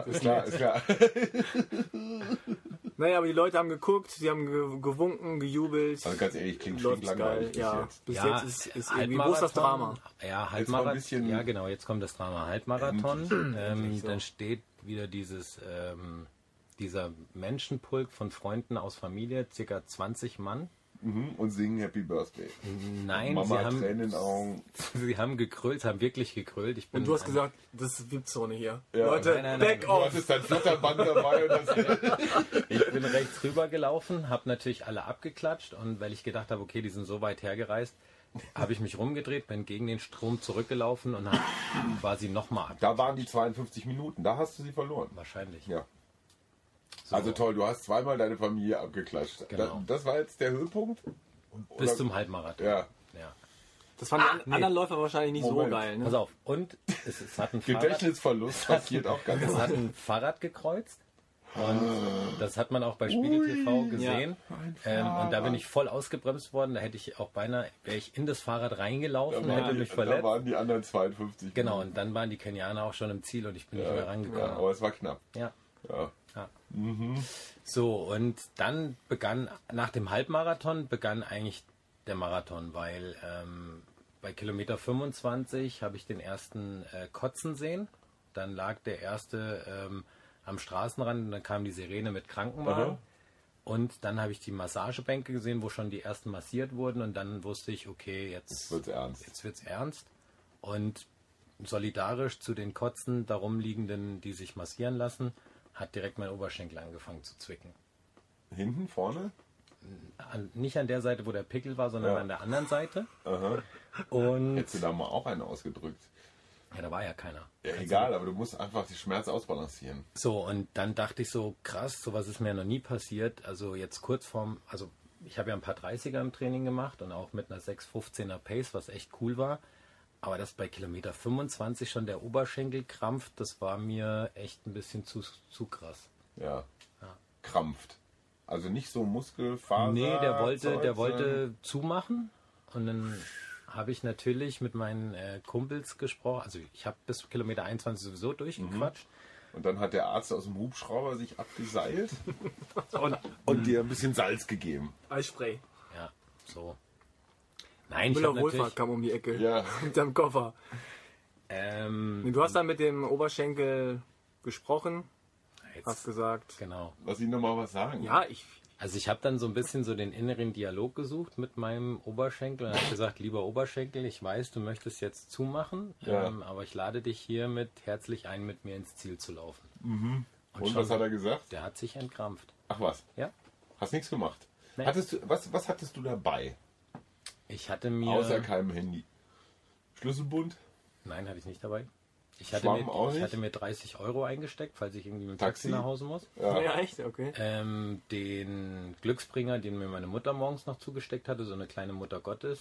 Naja, aber die Leute haben geguckt, sie haben gewunken, gejubelt. Also ganz ehrlich, klingt Läuft's langweilig bis ja. jetzt. Bis Ja, jetzt ist irgendwie, wo ist das Drama? Ja, Jetzt mal ein Halbmarathon. bisschen- Ja, genau, jetzt kommt das Drama. Halbmarathon. Dann steht wieder dieser Menschenpulk von Freunden aus Familie, circa 20 Mann. Und singen Happy Birthday. Nein, Mama sie haben, Tränen in den Augen. sie haben gekrölt, haben wirklich gekrölt. Ich bin Und du hast ein- gesagt, das ist VIP-Zone hier. Ja. Leute, Nein, back Du off! hattest dein Flatterband dabei und das. Ich bin rechts rüber gelaufen, habe natürlich alle abgeklatscht und weil ich gedacht habe, okay, die sind so weit hergereist, habe ich mich rumgedreht, bin gegen den Strom zurückgelaufen und habe quasi nochmal ab. Da waren die 52 Minuten, da hast du sie verloren. Wahrscheinlich. Ja. So. Also toll, du hast zweimal deine Familie abgeklatscht. Genau. Das war jetzt der Höhepunkt? Bis Oder- zum Halbmarathon. Ja. Ja. Das fanden die anderen Läufer wahrscheinlich nicht Moment. so geil. Pass Ne? auf. Und es hat ein Gedächtnisverlust passiert auch ganz Es hat ein Fahrrad gekreuzt. Und das hat man auch bei Spiegel TV gesehen. Und da bin ich voll ausgebremst worden. Da hätte ich auch beinahe, wäre ich in das Fahrrad reingelaufen, hätte mich Da verletzt. waren die anderen 52. Genau, und dann waren die Kenianer auch schon im Ziel und ich bin nicht mehr Ja, rangekommen. aber es war knapp. Ja. Ja. Ja. So, und dann nach dem Halbmarathon begann eigentlich der Marathon, weil bei Kilometer 25 habe ich den ersten kotzen sehen. Dann lag der erste am Straßenrand und dann kam die Sirene mit Krankenwagen. Aha. Und dann habe ich die Massagebänke gesehen, wo schon die ersten massiert wurden und dann wusste ich, okay, jetzt Wird's ernst. Jetzt wird's ernst. Und solidarisch zu den Kotzen darum liegenden, die sich massieren lassen, hat direkt mein Oberschenkel angefangen zu zwicken. Hinten, vorne? Nicht an der Seite, wo der Pickel war, sondern Ja. an der anderen Seite. Aha. Und Hättest du da mal auch einen ausgedrückt? ja, da war ja keiner. Ja, egal, aber du musst einfach die Schmerz ausbalancieren. So, und dann dachte ich so, krass, sowas ist mir noch nie passiert. Also jetzt also ich habe ja ein paar 30er im Training gemacht und auch mit einer 6,15er Pace, was echt cool war. Aber dass bei Kilometer 25 schon der Oberschenkel krampft, das war mir echt ein bisschen zu krass. Ja. Ja. Krampft. Also nicht so Muskelfaser. Nee, der Zeug, wollte zumachen. Und dann habe ich natürlich mit meinen Kumpels gesprochen. Also ich habe bis Kilometer 21 sowieso durchgequatscht. Und dann hat der Arzt aus dem Hubschrauber sich abgeseilt und dir ein bisschen Salz gegeben. Eisspray. Ja, so. Nein, ich Müller habe Wohlfahrt natürlich... kam um die Ecke. Ja. Mit deinem Koffer. Du hast dann mit dem Oberschenkel gesprochen, hast gesagt. Genau. Lass ihn doch mal was sagen. Ja, Also ich habe dann so ein bisschen so den inneren Dialog gesucht mit meinem Oberschenkel und habe gesagt, lieber Oberschenkel, ich weiß, du möchtest jetzt zumachen, Ja. aber ich lade dich hiermit herzlich ein, mit mir ins Ziel zu laufen. Und was hat er gesagt? Der hat sich entkrampft. Ach was, Ja. hast nichts gemacht. Nee. Was hattest du dabei? Ich hatte mir... Außer keinem Handy. Schlüsselbund? Nein, hatte ich nicht dabei. Ich Schwamm auch nicht? hatte mir 30 € eingesteckt, falls ich irgendwie mit dem Taxi? Taxi nach Hause muss. ja, echt, okay. Den Glücksbringer, den mir meine Mutter morgens noch zugesteckt hatte, so eine kleine Mutter Gottes.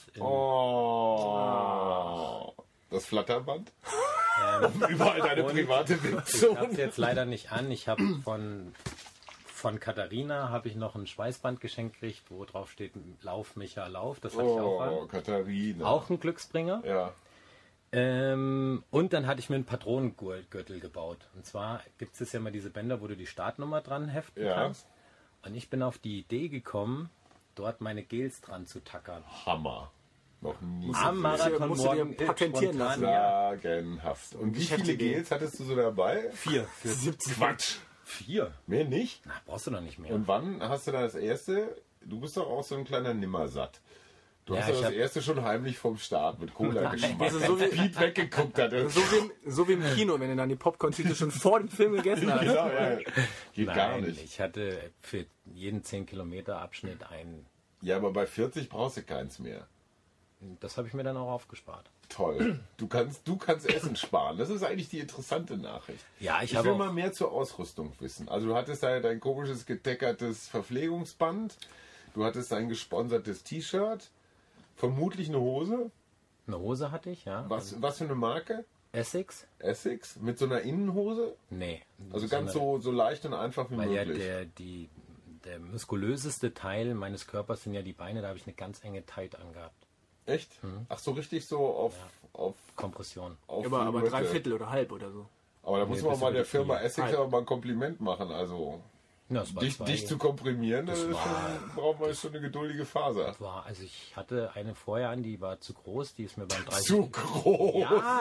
Oh. Das Flatterband? Überall deine private Ich habe es Wipzone. jetzt leider nicht an. Ich habe von Katharina habe ich noch ein Schweißband geschenkt gekriegt, wo drauf steht Lauf, Micha, Lauf. Das hatte ich auch Oh, an. Katharina. Auch ein Glücksbringer. Ja. Und dann hatte ich mir einen Patronengürtel gebaut. Und zwar gibt es ja mal diese Bänder, wo du die Startnummer dran heften Ja. kannst. Und ich bin auf die Idee gekommen, dort meine Gels dran zu tackern. Hammer. Noch nie. Am Marathon musst du dir morgen patentieren spontan, lassen. Ja. Sagenhaft. Und wie viele Geschäftsidee. Gels hattest du so dabei? 4. 70. Quatsch. 4? Mehr nicht? Na, brauchst du noch nicht mehr. Und wann hast du da das erste? Du bist doch auch so ein kleiner Nimmersatt. Du Ja, hast ja ich das hab- erste schon heimlich vom Start mit Cola-Geschmack. Das ist so wie- Piet weggeguckt hat. So wie im Kino, wenn du dann die Popcorn-Tüte schon vor dem Film gegessen hast. Genau, ja. Geht gar Nein, nicht. ich hatte für jeden 10 Kilometer Abschnitt einen. Ja, aber bei 40 brauchst du keins mehr. Das habe ich mir dann auch aufgespart. Toll. Du kannst Essen sparen. Das ist eigentlich die interessante Nachricht. Ja, Ich ich habe will auch, mal mehr zur Ausrüstung wissen. Also du hattest da dein komisches geteckertes Verpflegungsband. Du hattest ein gesponsertes T-Shirt. Vermutlich eine Hose. eine Hose hatte ich, ja. Was für eine Marke? Essex? Essex. Mit so einer Innenhose. Nee. Also ganz so leicht und einfach wie Weil ja möglich. der muskulöseste Teil meines Körpers sind ja die Beine, da habe ich eine ganz enge Tight angehabt. Echt? Ach so, richtig so auf Kompression. Aber die 3/4 Mitte. oder halb oder so. Aber da muss Nee, man bis mal über der die Firma Knie. Essex aber mal ein Kompliment machen. Also Ja, es war dich zu komprimieren, das ist war- schon, braucht man schon eine geduldige Faser. also ich hatte eine vorher an, die war zu groß, die ist mir beim 30... Zu groß. Ja,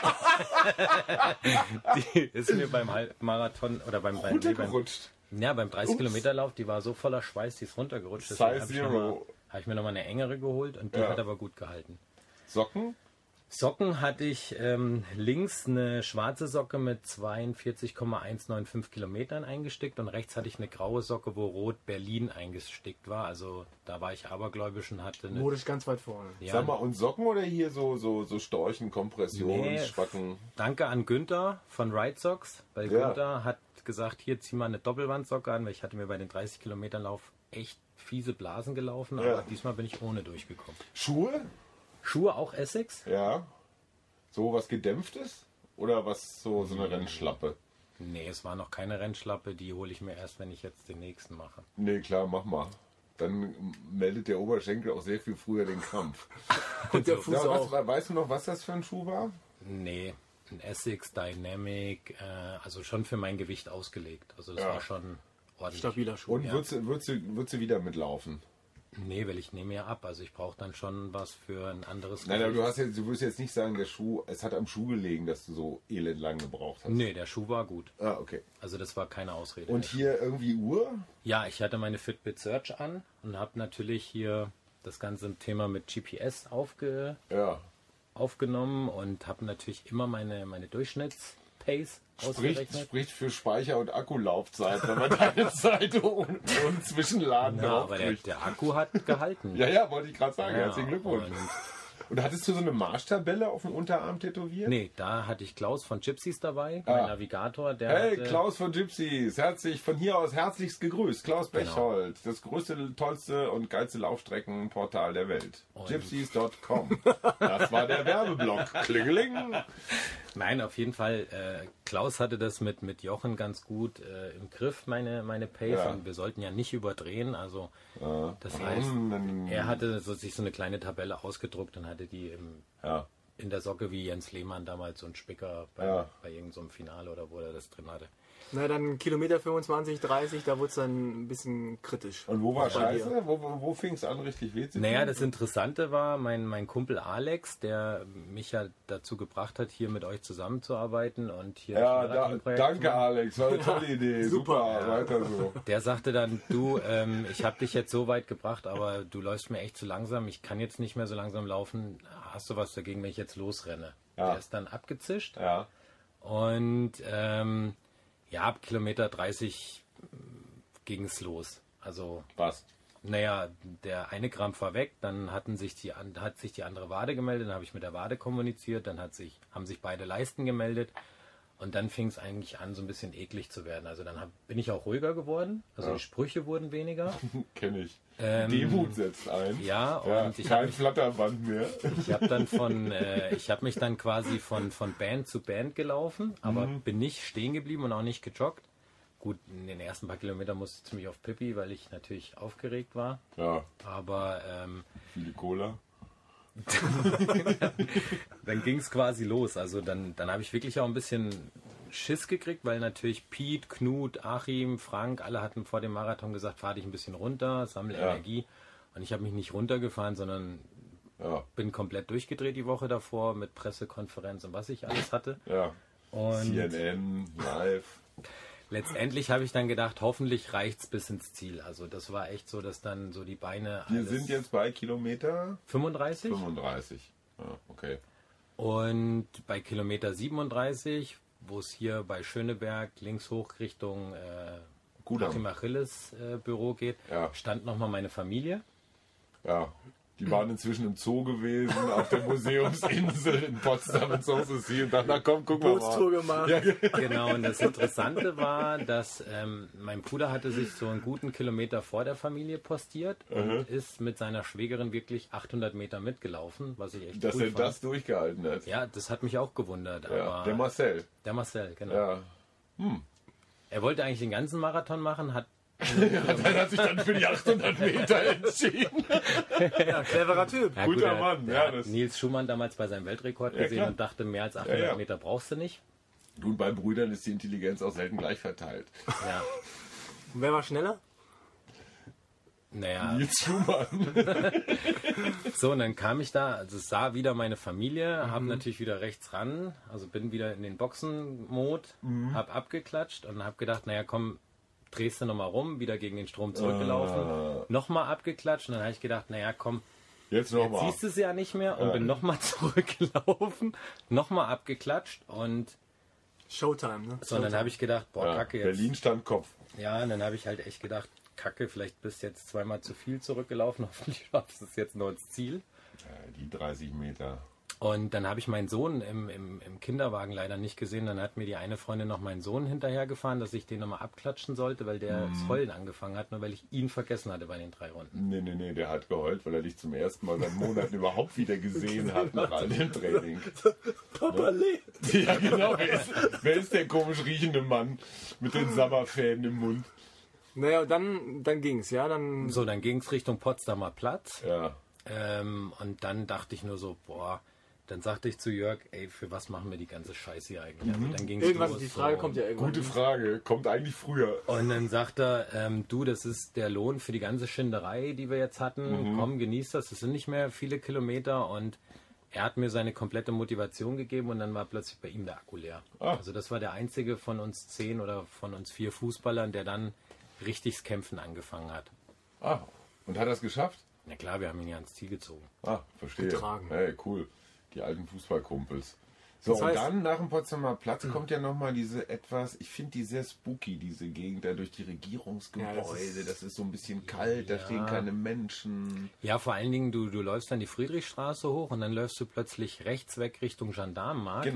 die ist mir beim Halbmarathon oder beim Runtergerutscht. beim 30 Kilometer Lauf, die war so voller Schweiß, die ist runtergerutscht. Size Deswegen Zero. habe ich mir nochmal eine engere geholt und die Ja. hat aber gut gehalten. Socken? Socken hatte ich links eine schwarze Socke mit 42,195 Kilometern eingestickt und rechts hatte ich eine graue Socke, wo Rot Berlin eingestickt war. Also da war ich abergläubisch und hatte eine... Modisch ganz weit vorne. Ja, Sag mal, und Socken oder hier so Storchen, Nee. Kompressionsspacken? Danke an Günther von Ride Socks, weil Ja. Günther hat gesagt, hier zieh mal eine Doppelwandsocke an, weil ich hatte mir bei den 30 Kilometern Lauf echt fiese Blasen gelaufen, Ja. aber diesmal bin ich ohne durchgekommen. Schuhe? Schuhe auch Essex? Ja. So was Gedämpftes? Oder was so eine Rennschlappe? Nee, es war noch keine Rennschlappe, die hole ich mir erst, wenn ich jetzt den nächsten mache. Nee, klar, mach mal. Dann meldet der Oberschenkel auch sehr viel früher den Krampf. Und der Fuß Ja, auch. weißt du noch, was das für ein Schuh war? Nee, ein Essex Dynamic, also schon für mein Gewicht ausgelegt. Also das Ja. war schon ordentlich. Stabiler Schuh. Und Ja. würdest du wieder mitlaufen? Nee, weil ich nehme ja ab. Also ich brauche dann schon was für ein anderes Nein, aber Gewicht. du wirst jetzt nicht sagen, der Schuh, es hat am Schuh gelegen, dass du so elend lang gebraucht hast. Nee, der Schuh war gut. Ah, okay. Also das war keine Ausrede. Und hier irgendwie Uhr? Ja, ich hatte meine Fitbit Search an und habe natürlich hier das ganze Thema mit GPS Ja. aufgenommen und habe natürlich immer meine Durchschnittspace ausgerechnet. Spricht für Speicher- und Akkulaufzeit, wenn man deine Zeit ohne Zwischenladen Ja, aber draufkriegt. der Akku hat gehalten. Ja, wollte ich gerade sagen. Ja, Herzlichen Glückwunsch. Und hattest du so eine Marschtabelle auf dem Unterarm tätowiert? Nee, da hatte ich Klaus von Gypsies dabei, Ah. mein Navigator. Der Hey, hatte, Klaus von Gypsies, von hier aus herzlichst gegrüßt. Klaus Bechhold, das größte, tollste und geilste Laufstreckenportal der Welt. Und- Gypsies.com. Das war der Werbeblock. Klingeling. Nein, auf jeden Fall. Klaus hatte das mit Jochen ganz gut im Griff, meine Pace. Ja. Und wir sollten ja nicht überdrehen. Also das Ja. heißt, er hatte sich so eine kleine Tabelle ausgedruckt und hatte die in der Socke wie Jens Lehmann damals so ein Spicker bei irgendeinem so Finale oder wo er das drin hatte. Na, dann Kilometer 25, 30, da wurde es dann ein bisschen kritisch. Und wo war Bei Scheiße? dir. Wo fing es an, richtig weh zu tun? Naja, das Interessante war, mein Kumpel Alex, der mich ja dazu gebracht hat, hier mit euch zusammenzuarbeiten und hier Ja, das Marathonprojekt zu danke machen. Alex, war eine tolle Idee. Super, weiter so. Der sagte dann, du, ich habe dich jetzt so weit gebracht, aber du läufst mir echt zu langsam. Ich kann jetzt nicht mehr so langsam laufen. Hast du was dagegen, wenn ich jetzt losrenne? Ja. Der ist dann abgezischt. Ja, Und ab Kilometer 30 ging es los. Also, passt. naja, der eine Krampf war weg, dann hat sich die andere Wade gemeldet, dann habe ich mit der Wade kommuniziert, dann haben sich beide Leisten gemeldet. Und dann fing es eigentlich an, so ein bisschen eklig zu werden. Also dann bin ich auch ruhiger geworden. Also die Sprüche wurden weniger. Kenne ich. Demut setzt ein. Ja, und ich kein Flatterband mehr. Ich habe mich dann quasi von Band zu Band gelaufen, aber bin nicht stehen geblieben und auch nicht gejoggt. Gut, in den ersten paar Kilometern musste ich ziemlich auf Pipi, weil ich natürlich aufgeregt war. Ja, Aber viele Cola. dann ging es quasi los. Also dann habe ich wirklich auch ein bisschen Schiss gekriegt, weil natürlich Piet, Knut, Achim, Frank, alle hatten vor dem Marathon gesagt, fahr dich ein bisschen runter, sammle Energie. Und ich habe mich nicht runtergefahren, sondern bin komplett durchgedreht die Woche davor mit Pressekonferenz und was ich alles hatte. Ja, Und CNN, live. letztendlich habe ich dann gedacht, hoffentlich reicht's bis ins Ziel. Also das war echt so, dass dann so die Beine Wir alles sind jetzt bei Kilometer 35 35. Ja, okay. und bei Kilometer 37, wo es hier bei Schöneberg links hoch Richtung Kudamm. Achim Achilles Büro geht, stand nochmal meine Familie. Ja, die waren inzwischen im Zoo gewesen, auf der Museumsinsel in Potsdam und so sie und dachten, na komm, guck mal. Bootstour gemacht. Ja, Genau, und das Interessante war, dass mein Bruder hatte sich so einen guten Kilometer vor der Familie postiert und ist mit seiner Schwägerin wirklich 800 Meter mitgelaufen, was ich echt dass cool er fand. das durchgehalten hat. Ja, das hat mich auch gewundert. Ja, Aber der Marcel. der Marcel, genau. Ja. Er wollte eigentlich den ganzen Marathon machen, hat Er hat sich dann für die 800 Meter entschieden. Ja, cleverer Typ. Ja, Guter er- Mann, er ja, hat das- Nils Schumann damals bei seinem Weltrekord gesehen klar. und dachte, mehr als 800 Ja, ja. Meter brauchst du nicht. Nun, bei Brüdern ist die Intelligenz auch selten gleich verteilt. Ja. Und wer war schneller? Naja, Nils Schumann. so, und dann kam ich da, also sah wieder meine Familie, habe natürlich wieder rechts ran, also bin wieder in den Boxen-Mod, habe abgeklatscht und habe gedacht, naja, komm, drehst du nochmal rum, wieder gegen den Strom zurückgelaufen, nochmal abgeklatscht und dann habe ich gedacht, naja, komm, Jetzt jetzt nochmal. siehst du es ja nicht mehr und bin nochmal zurückgelaufen, nochmal abgeklatscht und Showtime, ne? so, und dann habe ich gedacht, boah, Ja, Kacke, jetzt. Berlin stand Kopf. Ja, und dann habe ich halt echt gedacht, Kacke, vielleicht bist du jetzt zweimal zu viel zurückgelaufen, hoffentlich schaffst du es jetzt noch ins Ziel. Ja, die 30 Meter. Und dann habe ich meinen Sohn im Kinderwagen leider nicht gesehen. Dann hat mir die eine Freundin noch meinen Sohn hinterhergefahren, dass ich den nochmal abklatschen sollte, weil der das Heulen angefangen hat, nur weil ich ihn vergessen hatte bei den 3 Runden. Nee, der hat geheult, weil er dich zum ersten Mal seit Monaten überhaupt wieder gesehen hat nach all dem Training. Papa lebt. Ja, genau. Wer ist der komisch riechende Mann mit den Sabberfäden im Mund? Naja, und dann ging's, ja, dann... So, dann ging es Richtung Potsdamer Platz. Ja. Und dann dachte ich nur so, boah, dann sagte ich zu Jörg, ey, für was machen wir die ganze Scheiße hier eigentlich? Also dann ging's Irgendwas, los, die Frage so. kommt ja irgendwann. Gute Frage. Kommt eigentlich früher. Und dann sagt er, du, das ist der Lohn für die ganze Schinderei, die wir jetzt hatten. Komm, genieß das. Es sind nicht mehr viele Kilometer. Und er hat mir seine komplette Motivation gegeben und dann war plötzlich bei ihm der Akku leer. Also das war der einzige von uns 10 oder von uns 4 Fußballern, der dann richtiges Kämpfen angefangen hat. Ah, und hat er es geschafft? Na klar, wir haben ihn ja ans Ziel gezogen. Ah, verstehe. Getragen. Hey, cool. Die alten Fußballkumpels. So, Das und heißt- dann nach dem Potsdamer Platz kommt ja nochmal diese etwas, ich finde die sehr spooky, diese Gegend da durch die Regierungsgebäude. Ja, das ist so ein bisschen kalt, da stehen keine Menschen. Ja, vor allen Dingen, du läufst dann die Friedrichstraße hoch und dann läufst du plötzlich rechts weg Richtung Gendarmenmarkt. Genau.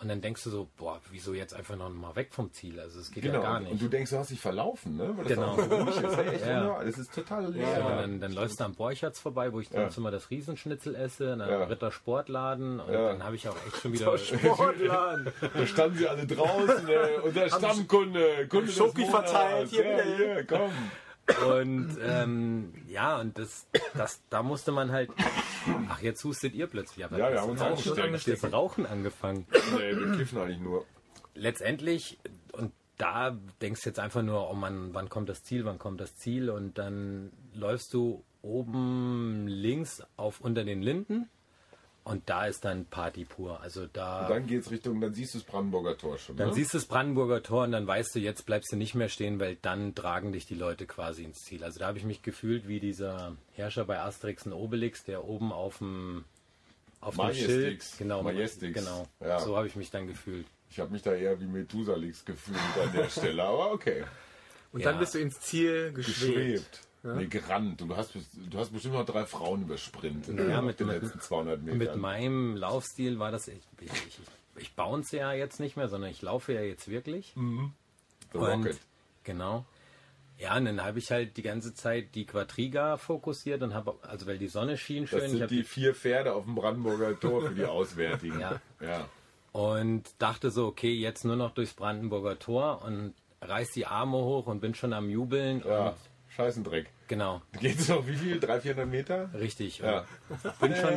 Und dann denkst du so, boah, wieso jetzt einfach noch mal weg vom Ziel? Also es geht Genau. ja gar nicht. Und du denkst, du hast dich verlaufen, ne? Weil das Genau. auch so ruhig ist. Hey, echt, Ja. oder? Das ist total leer. Ja, und dann läufst du am Borchertz vorbei, wo ich dann immer das Riesenschnitzel esse, dann Ritter Sportladen und dann habe ich auch echt schon wieder... Sportladen. Da standen sie alle draußen, unser Stammkunde, Kunde des Schoki Monats. verteilt, hier, Ja, bitte. hier, komm. Und und da musste man halt... Ach, jetzt hustet ihr plötzlich. Aber Ja, wir haben uns auch das Rauchen angefangen. Nee, wir kiffen eigentlich nur. Letztendlich, und da denkst du jetzt einfach nur, oh Mann, wann kommt das Ziel, und dann läufst du oben links unter den Linden und da ist dann Party pur. Also da... Und dann geht's dann siehst du das Brandenburger Tor schon, Dann ne? siehst du das Brandenburger Tor und dann weißt du, jetzt bleibst du nicht mehr stehen, weil dann tragen dich die Leute quasi ins Ziel. Also da habe ich mich gefühlt wie dieser Herrscher bei Asterix und Obelix, der oben auf dem Schild... Majestix. Genau, Ja. so habe ich mich dann gefühlt. Ich habe mich da eher wie Methusalix gefühlt an der Stelle, aber okay. Und dann bist du ins Ziel geschwebt. Geschwebt. Nee, gerannt. Du hast bestimmt noch 3 Frauen übersprintet. Ja, auf den letzten 200 Metern. Mit meinem Laufstil war das... Ich bounce ja jetzt nicht mehr, sondern ich laufe ja jetzt wirklich. The Rocket. Genau. Ja, und dann habe ich halt die ganze Zeit die Quadriga fokussiert und habe, also weil die Sonne schien schön. Das sind die 4 Pferde auf dem Brandenburger Tor für die Auswärtigen. Ja. Ja. Und dachte so, okay, jetzt nur noch durchs Brandenburger Tor und reiß die Arme hoch und bin schon am Jubeln. Ja. Und Scheißendreck. genau, Geht's noch wie viel? 300-400 Meter? richtig. Ja. Und bin schon,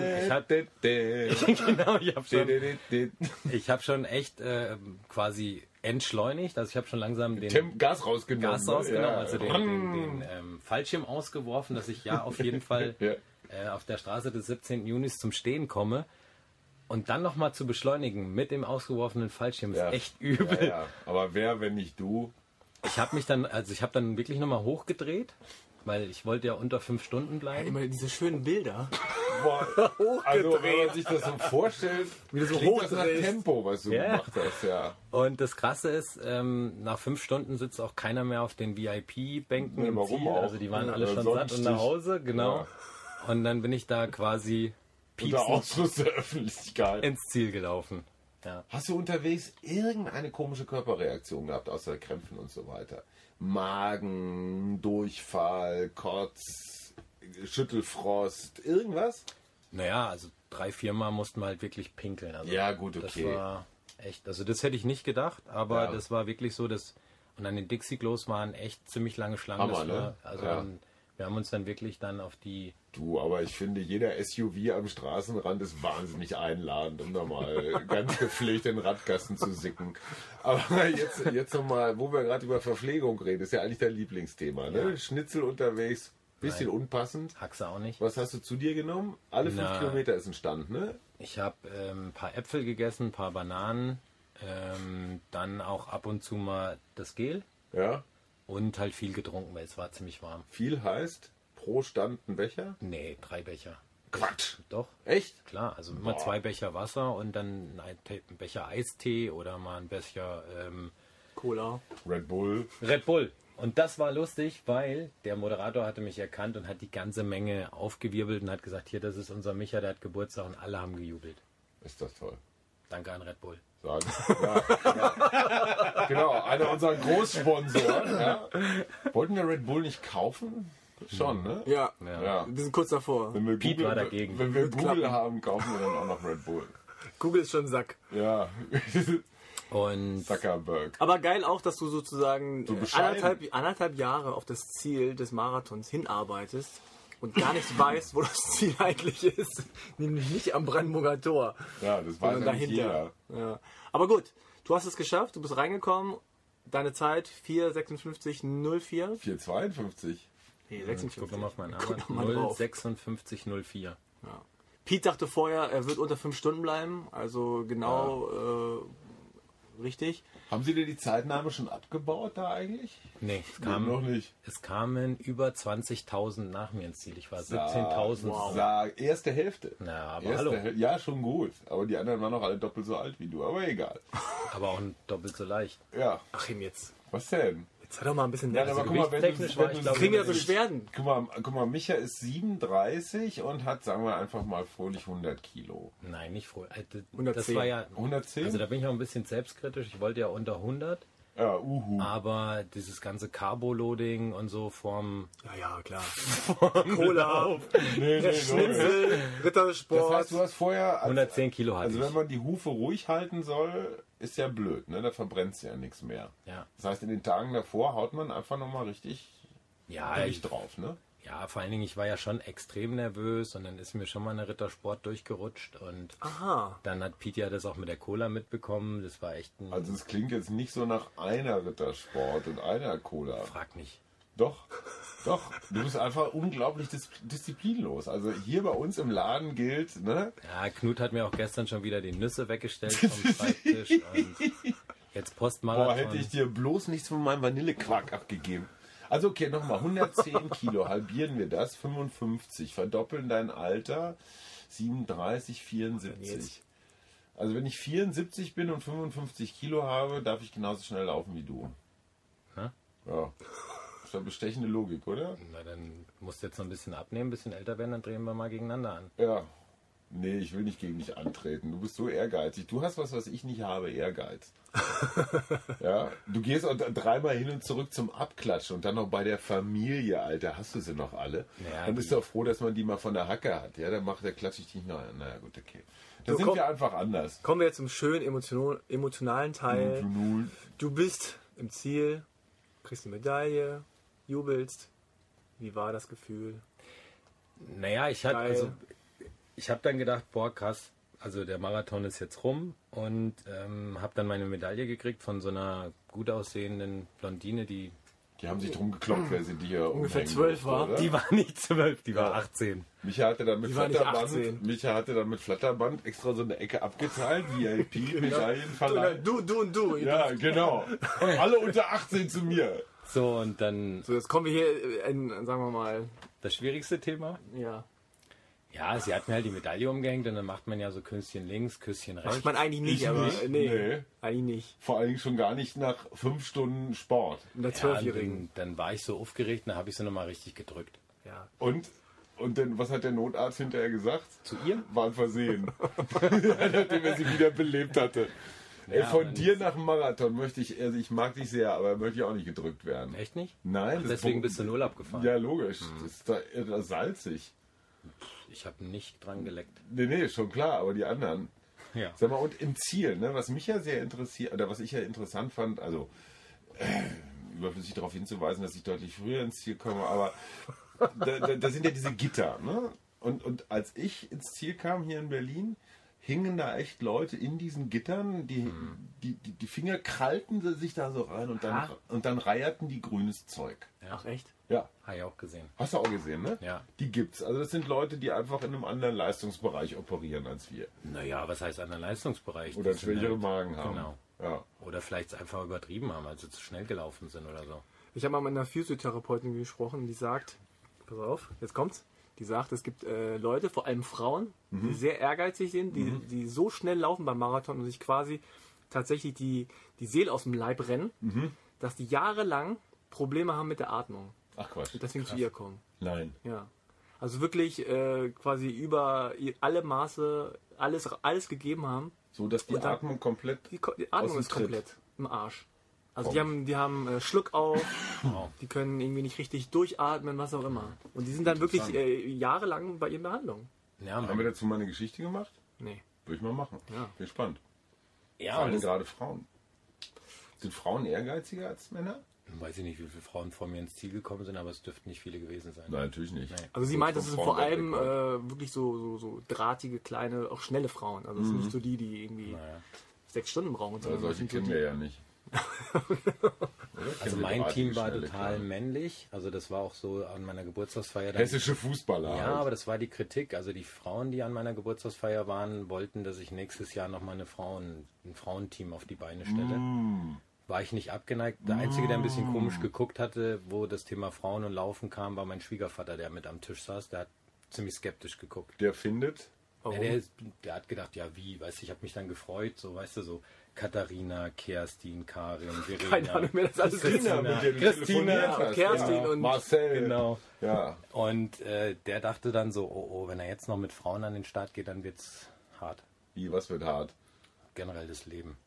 ich habe schon echt quasi entschleunigt. Also ich habe schon langsam den Gas rausgenommen. Gas rausgenommen, Ja. also den Fallschirm ausgeworfen, dass ich ja auf jeden Fall Ja. auf der Straße des 17. Junis zum Stehen komme. Und dann nochmal zu beschleunigen mit dem ausgeworfenen Fallschirm ist Ja. echt übel. Ja, ja. Aber wer, wenn nicht du? Ich habe dann wirklich nochmal hochgedreht, weil ich wollte ja unter 5 Stunden bleiben. Immer diese schönen Bilder. Boah, also wenn man sich das so vorstellt, Wie du so klingt das nach hochdrehst. Tempo, was du Ja. gemacht hast, ja. Und das Krasse ist, nach 5 Stunden sitzt auch keiner mehr auf den VIP-Bänken Nee, im warum Ziel. auch? Also die waren Ja, alle schon sonst satt und nach nicht. Hause, genau. Ja. Und dann bin ich da quasi Unter piepsend Ausschluss der Öffentlichkeit. ins Ziel gelaufen. Ja. Hast du unterwegs irgendeine komische Körperreaktion gehabt, außer Krämpfen und so weiter? Magen, Durchfall, Kotz, Schüttelfrost, irgendwas? Naja, also 3-4 Mal mussten wir halt wirklich pinkeln. Also Ja, gut, okay. Das war echt, also das hätte ich nicht gedacht, aber Ja. das war wirklich so, und an den Dixie-Klos waren echt ziemlich lange Schlangen. Hammer, Das ne? war, also Ja. wir haben uns dann wirklich dann auf die... Du, aber ich finde, jeder SUV am Straßenrand ist wahnsinnig einladend, um da mal ganz gepflegt in den Radkasten zu sicken. Aber jetzt nochmal, wo wir gerade über Verpflegung reden, ist ja eigentlich dein Lieblingsthema, ne? Ja. Schnitzel unterwegs, bisschen unpassend. Haxe auch nicht. Was hast du zu dir genommen? Alle 5 Na. Kilometer ist ein Stand, ne? Ich habe ein paar Äpfel gegessen, ein paar Bananen, dann auch ab und zu mal das Gel Ja. und halt viel getrunken, weil es war ziemlich warm. Viel heißt pro Stand ein Becher? Nee, 3 Becher. Quatsch. Doch, Echt? klar. Also immer Boah. 2 Becher Wasser und dann ein Becher Eistee oder mal ein Becher Cola. Red Bull. Red Bull. Und das war lustig, weil der Moderator hatte mich erkannt und hat die ganze Menge aufgewirbelt und hat gesagt, hier, das ist unser Micha, der hat Geburtstag, und alle haben gejubelt. Ist das toll. Danke an Red Bull. Sagen. Ja. Genau, einer unserer Großsponsoren. Ja. Wollten wir Red Bull nicht kaufen? Schon, ne? Ja. Ja. Wir sind kurz davor. Wenn wir Piet war dagegen. Wenn wir Wird Google klappen. haben, kaufen wir dann auch noch Red Bull. Google ist schon Sack. Ja. Und Zuckerberg. Aber geil auch, dass du sozusagen bescheiden. anderthalb Jahre auf das Ziel des Marathons hinarbeitest und gar nicht weißt, wo das Ziel eigentlich ist. Nämlich nicht am Brandenburger Tor, Ja, das weiß sondern ja nicht dahinter. jeder. Ja. Aber gut, du hast es geschafft, du bist reingekommen. Deine Zeit 4:56:04. 4,52. Nee, guck 56. mal auf meinen Guck mal Arbeit. drauf. 05604. Ja. Pete dachte vorher, er wird unter 5 Stunden bleiben, also genau richtig. Haben Sie dir die Zeitnahme schon abgebaut da eigentlich? Nee, Noch nicht. es kamen über 20.000 nach mir ins Ziel. Ich war 17.000. Sag, erste Hälfte. Na, aber Erste hallo. Ja, schon gut. Aber die anderen waren noch alle doppelt so alt wie du. Aber egal. Aber auch doppelt so leicht. Ja. Achim, jetzt Was denn? Sei doch mal ein bisschen Ja, nett. aber guck mal, gewichtstechnisch war ich, glaube kriegen ich, wir Beschwerden. Guck mal, Micha ist 37 und hat, sagen wir einfach mal, fröhlich 100 Kilo. Nein, nicht froh. Das 110. war ja. 110? Also da bin ich auch ein bisschen selbstkritisch. Ich wollte ja unter 100. Ja, Aber dieses ganze Carbo-Loading und so vom... Ja, klar. Cola, Schnitzel, Rittersport. Das heißt, du hast vorher... 110 Kilo hatte Also ich. wenn man die Hufe ruhig halten soll, ist ja blöd, ne? Da verbrennt ja nichts mehr. Ja, Das heißt, in den Tagen davor haut man einfach nochmal richtig ja, Gewicht drauf, ne? ja, vor allen Dingen, ich war ja schon extrem nervös und dann ist mir schon mal eine Rittersport durchgerutscht und Aha. dann hat Pete ja das auch mit der Cola mitbekommen. Das war echt ein... Also es klingt jetzt nicht so nach einer Rittersport und einer Cola. Frag nicht. Doch, doch. Du bist einfach unglaublich disziplinlos. Also hier bei uns im Laden gilt, ne? Ja, Knut hat mir auch gestern schon wieder die Nüsse weggestellt vom Schreibtisch und jetzt Postmarathon. Boah, hätte ich dir bloß nichts von meinem Vanillequark abgegeben. Also okay, nochmal, 110 Kilo, halbieren wir das, 55, verdoppeln dein Alter, 37, 74. Also wenn ich 74 bin und 55 Kilo habe, darf ich genauso schnell laufen wie du. Hä? Ja, das ist eine bestechende Logik, oder? Na, dann musst du jetzt noch ein bisschen abnehmen, ein bisschen älter werden, dann drehen wir mal gegeneinander an. Ja. Nee, ich will nicht gegen dich antreten. Du bist so ehrgeizig. Du hast was ich nicht habe, Ehrgeiz. Ja, du gehst auch dreimal hin und zurück zum Abklatschen und dann noch bei der Familie, Alter. Hast du sie noch alle? Ja, Dann bist du auch froh, dass man die mal von der Hacke hat. Ja, dann klatsche ich dich noch. Naja, gut, okay. Da So, sind komm. wir einfach anders. Kommen wir jetzt zum schönen emotionalen Teil. Du bist im Ziel, kriegst eine Medaille, jubelst. Wie war das Gefühl? Naja, ich Geil. habe dann gedacht, boah, krass, also der Marathon ist jetzt rum und habe dann meine Medaille gekriegt von so einer gut aussehenden Blondine, die Die haben sich drum geklopft, wer sie dir Ungefähr umhängen 12 durfte, war. oder? war nicht 12, die war Ja. 18. Micha hatte dann mit Die war nicht Flatterband, 18. Micha hatte dann mit Flatterband extra so eine Ecke abgeteilt, VIP-Medaillenverleih. Du und du. Ja, genau. Alle unter 18 zu mir. So, und dann So, jetzt kommen wir hier in, sagen wir mal, das schwierigste Thema. ja. Ja, sie hat mir halt die Medaille umgehängt und dann macht man ja so Küsschen links, Küsschen rechts. Macht man eigentlich nicht, Ich aber nicht, nee, nee. eigentlich nicht. Vor allen Dingen schon gar nicht nach 5 Stunden Sport. In der Ja, 12-Jährigen. dann war ich so aufgeregt und dann habe ich sie nochmal richtig gedrückt. Ja. Und dann, was hat der Notarzt hinterher gesagt? Zu ihr? War ein Versehen. Nachdem er sie wieder belebt hatte. Ey, Ja, von aber dir nach dem Marathon möchte ich, also ich mag dich sehr, aber möchte ich auch nicht gedrückt werden. Echt nicht? Nein. das- Deswegen bist du in Urlaub gefahren. Ja, logisch. Das ist da salzig. Ich habe nicht dran geleckt. Nee, schon klar, aber die anderen. Ja. Sag mal, und im Ziel, ne, was mich ja sehr interessiert, oder was ich ja interessant fand, also überflüssig darauf hinzuweisen, dass ich deutlich früher ins Ziel komme, aber da sind ja diese Gitter, ne? Und als ich ins Ziel kam hier in Berlin, hingen da echt Leute in diesen Gittern, die Finger krallten sie sich da so rein und dann reierten die grünes Zeug. Ach echt? Ja. Habe ich auch gesehen. Hast du auch gesehen, ne? Ja. Die gibt's. Also das sind Leute, die einfach in einem anderen Leistungsbereich operieren als wir. Naja, was heißt anderen Leistungsbereich? Oder Die sind schwächere halt- Magen haben. Genau. Ja. Oder vielleicht es einfach übertrieben haben, also zu schnell gelaufen sind oder so. Ich habe mal mit einer Physiotherapeutin gesprochen, die sagt, pass auf, jetzt kommt's, die sagt, es gibt Leute, vor allem Frauen, die sehr ehrgeizig sind, die so schnell laufen beim Marathon und sich quasi tatsächlich die Seele aus dem Leib rennen, dass die jahrelang Probleme haben mit der Atmung Ach Quatsch. und deswegen zu ihr kommen. Nein. Ja. Also wirklich quasi über alle Maße alles gegeben haben. So, dass die Und dann- Atmung komplett... Die Aus Atmung dem ist Tritt. komplett im Arsch. Also Komm. die haben Schluck auf, Wow. die können irgendwie nicht richtig durchatmen, was auch immer. Und die sind dann wirklich jahrelang bei ihren Behandlungen. Ja, Haben wir dazu mal eine Geschichte gemacht? Nee. Würde ich mal machen. Ja. Bin spannend. ja Vor und allem das, gerade Frauen. Sind Frauen ehrgeiziger als Männer? weiß ich nicht, wie viele Frauen vor mir ins Ziel gekommen sind, aber es dürften nicht viele gewesen sein. Nein, natürlich nicht. Nee. Also sie So meint, das vom sind vor allem Frauenweltrekord. wirklich so drahtige, kleine, auch schnelle Frauen. Also es sind nicht so die irgendwie Naja. 6 Stunden brauchen. Also solche sind so kennen die- wir ja nicht. Also mein Team war total männlich, also das war auch so an meiner Geburtstagsfeier. Dann, Hessische Fußballer. ja, halt. aber das war die Kritik. Also die Frauen, die an meiner Geburtstagsfeier waren, wollten, dass ich nächstes Jahr nochmal ein Frauenteam auf die Beine stelle. War ich nicht abgeneigt. Der Einzige, der ein bisschen komisch geguckt hatte, wo das Thema Frauen und Laufen kam, war mein Schwiegervater, der mit am Tisch saß. Der hat ziemlich skeptisch geguckt. Der findet... Ja, der hat gedacht, ja wie, weißt du, ich habe mich dann gefreut, so, weißt du, so Katharina, Kerstin, Karin, Verena. Keine Ahnung, wer das alles Christina, mit der du telefoniert hast. Kerstin und Marcel. Genau. Ja. Und der dachte dann so, oh, wenn er jetzt noch mit Frauen an den Start geht, dann wird's hart. Wie, was wird hart? Generell das Leben.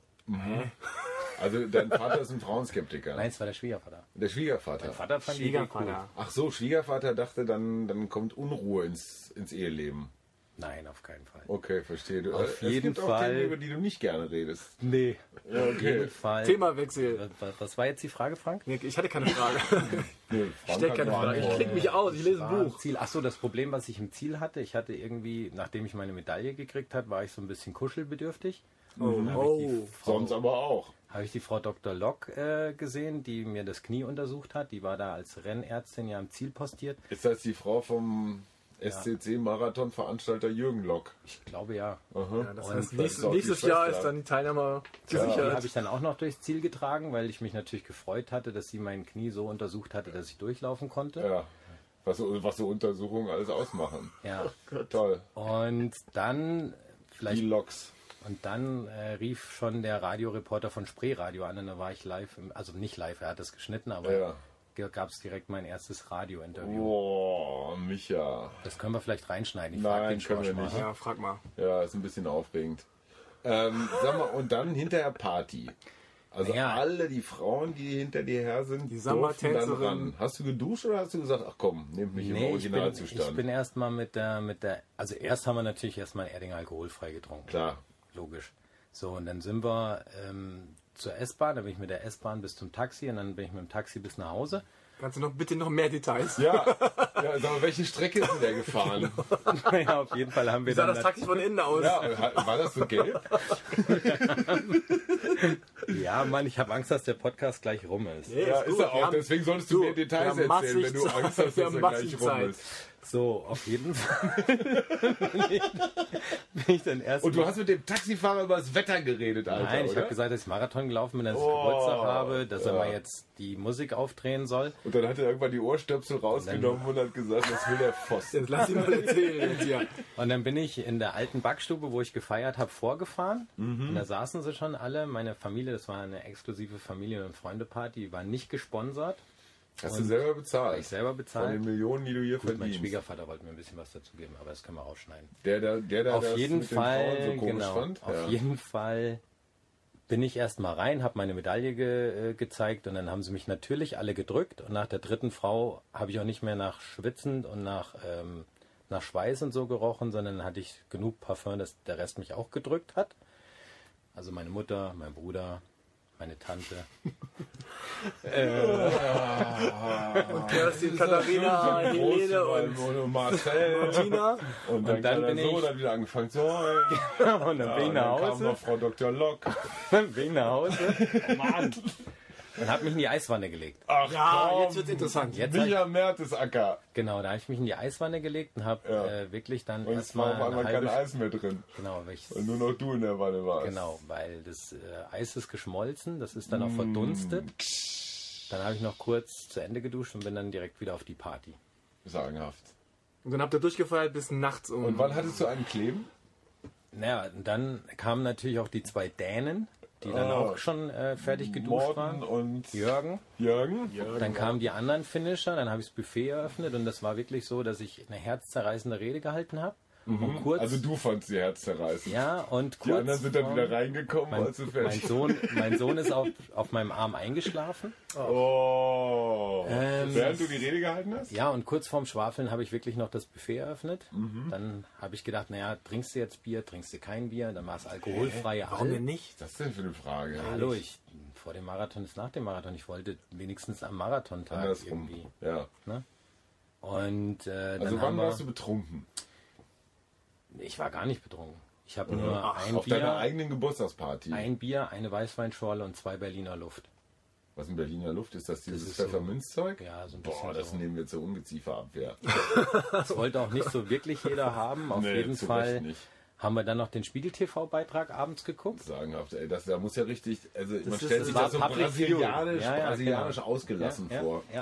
Also dein Vater ist ein Frauenskeptiker. Nein, es war der Schwiegervater. Der Schwiegervater. Mein Vater fand die Idee cool. Ach so, Schwiegervater dachte, dann kommt Unruhe ins Eheleben. Nein, auf keinen Fall. Okay, verstehe. Du. Auf es jeden gibt auch Fall. Themen, über die du nicht gerne redest. Nee, Ja, auf jeden okay. Fall. Themawechsel. Was war jetzt die Frage, Frank? Nee, ich hatte keine Frage. Nee, Ich stelle keine Frage. Ich klicke mich aus, ich lese ein Buch. Ziel. Achso, das Problem, was ich im Ziel hatte, ich hatte irgendwie, nachdem ich meine Medaille gekriegt habe, war ich so ein bisschen kuschelbedürftig. Oh. Sonst aber auch. Habe ich die Frau Dr. Lock gesehen, die mir das Knie untersucht hat. Die war da als Rennärztin ja am Ziel postiert. Ist das die Frau vom SCC-Marathon-Veranstalter Jürgen Lock? Ich glaube ja. Ja, das Und heißt, das ist auch die nächstes Jahr Schwester. ist dann die Teilnahme Die habe gesichert. ich dann auch noch durchs Ziel getragen, weil ich mich natürlich gefreut hatte, dass sie mein Knie so untersucht hatte, dass ich durchlaufen konnte. Ja. Was so Untersuchungen alles ausmachen. Ja. Toll. Und dann Die Loks. rief schon der Radioreporter von Spreeradio an und da war ich live, also nicht live, er hat es geschnitten, aber Ja. gab es direkt mein erstes Radiointerview. Boah, Micha. Das können wir vielleicht reinschneiden. Ich Nein, frag den können wir Schorsch nicht. mal. Ja, frag mal. Ja, ist ein bisschen aufregend. Sag mal, und dann hinterher Party. Also Ja. alle die Frauen, die hinter dir her sind, Die durften dann Samba-Tänzerin. ran. Hast du geduscht oder hast du gesagt, ach komm, nehmt mich im Nee, ich Originalzustand? bin erstmal mit der, also erst haben wir natürlich erstmal ein Erding alkoholfrei getrunken. Klar. Logisch. So, und dann sind wir zur S-Bahn, dann bin ich mit der S-Bahn bis zum Taxi und dann bin ich mit dem Taxi bis nach Hause. Kannst du bitte noch mehr Details? Ja, sag mal, welche Strecke ist denn der gefahren? Ja, auf jeden Fall haben wir Wie sah dann das Taxi von innen aus? Ja, war das so gelb? Ja, Mann, ich habe Angst, dass der Podcast gleich rum ist. Nee, Ja, gut. ist er Wir auch. haben- Deswegen solltest du Du, mir Details wir haben erzählen, wenn du massig Angst hast, dass Wir er haben gleich massig rum Zeit. ist. So, auf jeden Fall bin ich dann erst Und du hast mit dem Taxifahrer über das Wetter geredet, Alter, Nein, ich oder? habe gesagt, dass ich Marathon gelaufen bin, dass ich Oh, Geburtstag habe, dass er ja. mal jetzt die Musik aufdrehen soll. Und dann hat er irgendwann die Ohrstöpsel rausgenommen und hat gesagt, das will der Voss. Jetzt lass ihn mal erzählen jetzt hier. Und dann bin ich in der alten Backstube, wo ich gefeiert habe, vorgefahren. Und da saßen sie schon alle. Meine Familie, das war eine exklusive Familien- und Freundeparty, die war nicht gesponsert. Hast du selber bezahlt? Ich selber Von den bezahlt. Millionen, die du hier Gut, mein verdienst. Schwiegervater wollte mir ein bisschen was dazu geben, aber das können wir rausschneiden. Der da Auf das jeden mit den Frauen Fall, so komisch genau. fand? Auf Ja. jeden Fall bin ich erst mal rein, habe meine Medaille gezeigt und dann haben sie mich natürlich alle gedrückt. Und nach der dritten Frau habe ich auch nicht mehr nach Schwitzen und nach Schweiß und so gerochen, sondern hatte ich genug Parfum, dass der Rest mich auch gedrückt hat. Also meine Mutter, mein Bruder, meine Tante. Und Kerstin, Katharina, Helene und Marcel. Martina. Und dann dann kann er bin so ich- dann wieder angefangen so. Und dann bin ich nach Dann kam Hause. noch Frau Dr. Lock. Dann bin ich nach Hause. Oh Mann. Und habe mich in die Eiswanne gelegt. Ach Ja, komm, jetzt wird's interessant. Jetzt hab ich, Micha Mertesacker. genau, da habe ich mich in die Eiswanne gelegt und habe Ja. Wirklich dann Und es war erstmal auf einmal eine kein halbe Eis mehr drin. Genau, weil ich, Und nur noch du in der Wanne warst. genau, weil das Eis ist geschmolzen, das ist dann auch verdunstet. Dann habe ich noch kurz zu Ende geduscht und bin dann direkt wieder auf die Party. Sagenhaft. Und dann habt ihr durchgefeiert bis nachts um. Und wann hattest du einen Kleben? Naja, und dann kamen natürlich auch die zwei Dänen, die dann auch schon fertig geduscht Morten waren. und Jürgen. Jürgen? Dann kamen die anderen Finisher, dann habe ich das Buffet eröffnet und das war wirklich so, dass ich eine herzzerreißende Rede gehalten habe. Und kurz, Also du fandst die herzzerreißend. ja, und Die kurz anderen sind dann vorm- wieder reingekommen, als du fertig mein Sohn ist auf meinem Arm eingeschlafen. Oh. Während du die Rede gehalten hast? Ja, und kurz vorm Schwafeln habe ich wirklich noch das Buffet eröffnet. Dann habe ich gedacht, naja, trinkst du jetzt Bier, trinkst du kein Bier? Dann war es alkoholfreie Warum denn All. nicht? Was ist denn für eine Frage? Hallo, vor dem Marathon ist nach dem Marathon. Ich wollte wenigstens am Marathontag Andersrum. irgendwie. Ja. Und dann Also haben wann wir, warst du betrunken? ich war gar nicht betrunken. Ich habe nur Auf deiner eigenen Geburtstagsparty. ein Bier, eine Weißweinschorle und 2 Berliner Luft. Was in Berliner Luft ist das? Dieses ist so- Pfefferminzzeug? Ja, so ein bisschen Boah, das so. nehmen wir zur Ungezieferabwehr. Das wollte auch nicht so wirklich jeder haben. Auf Nee, jeden zu Fall Recht nicht. haben wir dann noch den Spiegel-TV-Beitrag abends geguckt. Sagenhaft. Ey, da muss ja richtig, also man ist- stellt sich war das so Public Viewing. brasilianisch Ja, ja, brasilianisch genau. ausgelassen Ja, vor. ja.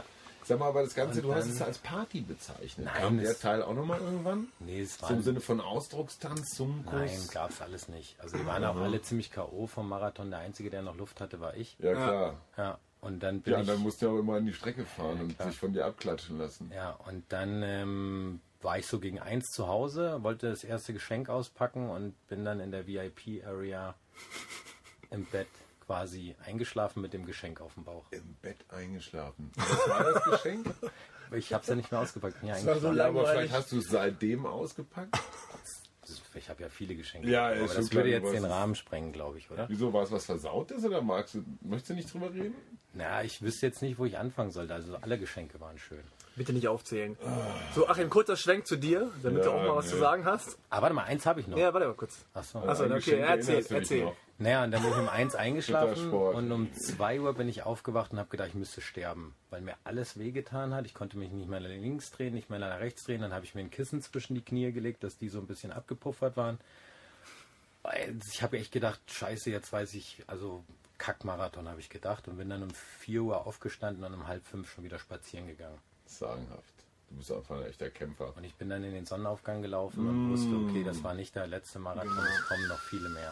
Sag mal, aber das Ganze, Und du hast dann- es als Party bezeichnet. Nein, Kam der es- Teil auch nochmal irgendwann? Nee, es So war im Sinne von Ausdruckstanz, Summkurs? Nein, gab's alles nicht. Also die waren auch alle ziemlich K.O. vom Marathon. Der Einzige, der noch Luft hatte, war ich. Ja, klar. Ja, und dann bin Ja, ich... dann musst du ja auch immer an die Strecke fahren und klar. sich von dir abklatschen lassen. Ja, und dann war ich so gegen 1 zu Hause, wollte das erste Geschenk auspacken und bin dann in der VIP-Area im Bett quasi eingeschlafen mit dem Geschenk auf dem Bauch. Im Bett eingeschlafen. Was war das Geschenk? Ich habe es ja nicht mehr ausgepackt. Bin ja war so eingeschlafen. Ja, aber langweilig. vielleicht hast du es seitdem ausgepackt? Ich habe ja viele Geschenke. Ja, aber ist schon das klar, würde jetzt du den weißt es. Rahmen sprengen, glaube ich, oder? Wieso, war es was Versautes oder möchtest du nicht drüber reden? Na, ich wüsste jetzt nicht, wo ich anfangen sollte. Also alle Geschenke waren schön. Bitte nicht aufzählen. So, Achim, kurzer Schwenk zu dir, damit du Ja, auch mal was nee. zu sagen hast. Aber warte mal, eins habe ich noch. Ja, warte mal kurz. Achso. Achso, An okay, Geschenke erzähl, erinnerst du dich erzähl. noch. Naja, und dann bin ich um 1 eingeschlafen Rittersport. und um 2 Uhr bin ich aufgewacht und habe gedacht, ich müsste sterben, weil mir alles wehgetan hat. Ich konnte mich nicht mehr nach links drehen, nicht mehr nach rechts drehen. Dann habe ich mir ein Kissen zwischen die Knie gelegt, dass die so ein bisschen abgepuffert waren. Ich habe echt gedacht, scheiße, jetzt weiß ich, also Kackmarathon habe ich gedacht und bin dann um 4 Uhr aufgestanden und um 4:30 schon wieder spazieren gegangen. Sagenhaft. Du bist einfach ein echter Kämpfer. Und ich bin dann in den Sonnenaufgang gelaufen und wusste, okay, das war nicht der letzte Marathon, es kommen noch viele mehr.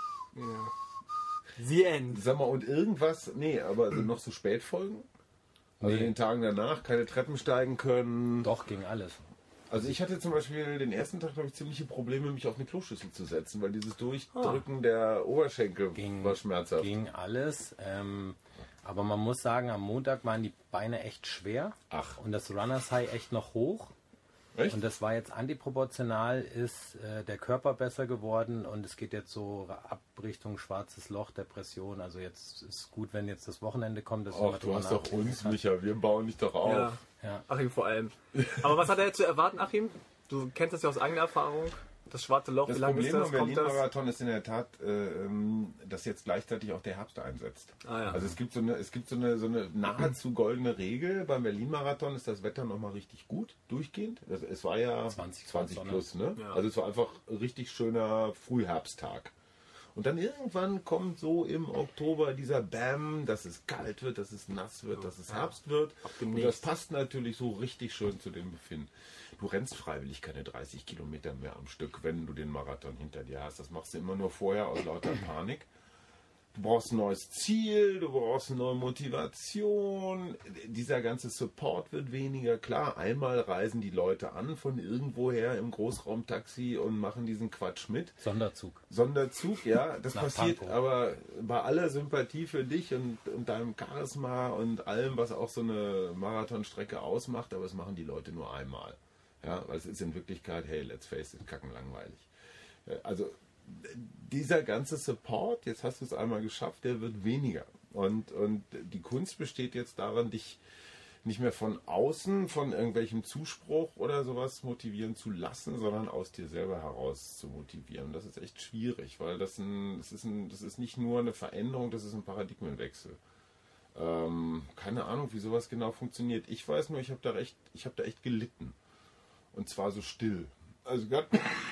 The End. Sag mal, und irgendwas, nee, aber also noch so Spätfolgen? Also Nee. in den Tagen danach keine Treppen steigen können. Doch, ging alles. Also ich hatte zum Beispiel den ersten Tag, glaube ich, ziemliche Probleme, mich auf eine Kloschüssel zu setzen, weil dieses Durchdrücken der Oberschenkel war schmerzhaft. Ging alles. Aber man muss sagen, am Montag waren die Beine echt schwer. Ach. Und das Runners High echt noch hoch. Echt? Und das war jetzt antiproportional, ist der Körper besser geworden und es geht jetzt so ab Richtung schwarzes Loch, Depression. Also jetzt ist gut, wenn jetzt das Wochenende kommt. Dass man Ach, du drüber hast doch nachdenken uns, kann. Micha, wir bauen dich doch auf. Ja. Ja. Achim vor allem. Aber was hat er jetzt zu erwarten, Achim? Du kennst das ja aus eigener Erfahrung. Das schwarze Loch, Das wie lange ist Problem das? am Kommt das? Berlin-Marathon ist in der Tat, dass jetzt gleichzeitig auch der Herbst einsetzt. Ah, ja. Also es gibt so eine nahezu goldene Regel. Beim Berlin-Marathon ist das Wetter nochmal richtig gut, durchgehend. Es war ja 20 20 plus, ne? Ja. Also es war einfach ein richtig schöner Frühherbsttag. Und dann irgendwann kommt so im Oktober dieser Bam, dass es kalt wird, dass es nass wird, dass es Herbst wird. Und demnächst. das passt natürlich so richtig schön zu dem Befinden. Du rennst freiwillig keine 30 Kilometer mehr am Stück, wenn du den Marathon hinter dir hast. Das machst du immer nur vorher aus lauter Panik. Du brauchst ein neues Ziel, du brauchst eine neue Motivation. Dieser ganze Support wird weniger. Klar, einmal reisen die Leute an von irgendwoher im Großraumtaxi und machen diesen Quatsch mit. Sonderzug, ja, das Nach passiert Pankow. aber bei aller Sympathie für dich und deinem Charisma und allem, was auch so eine Marathonstrecke ausmacht, aber es machen die Leute nur einmal. Ja, weil es ist in Wirklichkeit, hey, let's face it, kackenlangweilig. Also dieser ganze Support, jetzt hast du es einmal geschafft, der wird weniger. Und die Kunst besteht jetzt daran, dich nicht mehr von außen, von irgendwelchem Zuspruch oder sowas motivieren zu lassen, sondern aus dir selber heraus zu motivieren. Das ist echt schwierig, weil das ist nicht nur eine Veränderung, das ist ein Paradigmenwechsel. Keine Ahnung, wie sowas genau funktioniert. Ich weiß nur, ich habe da echt gelitten. Und zwar so still. Also gerade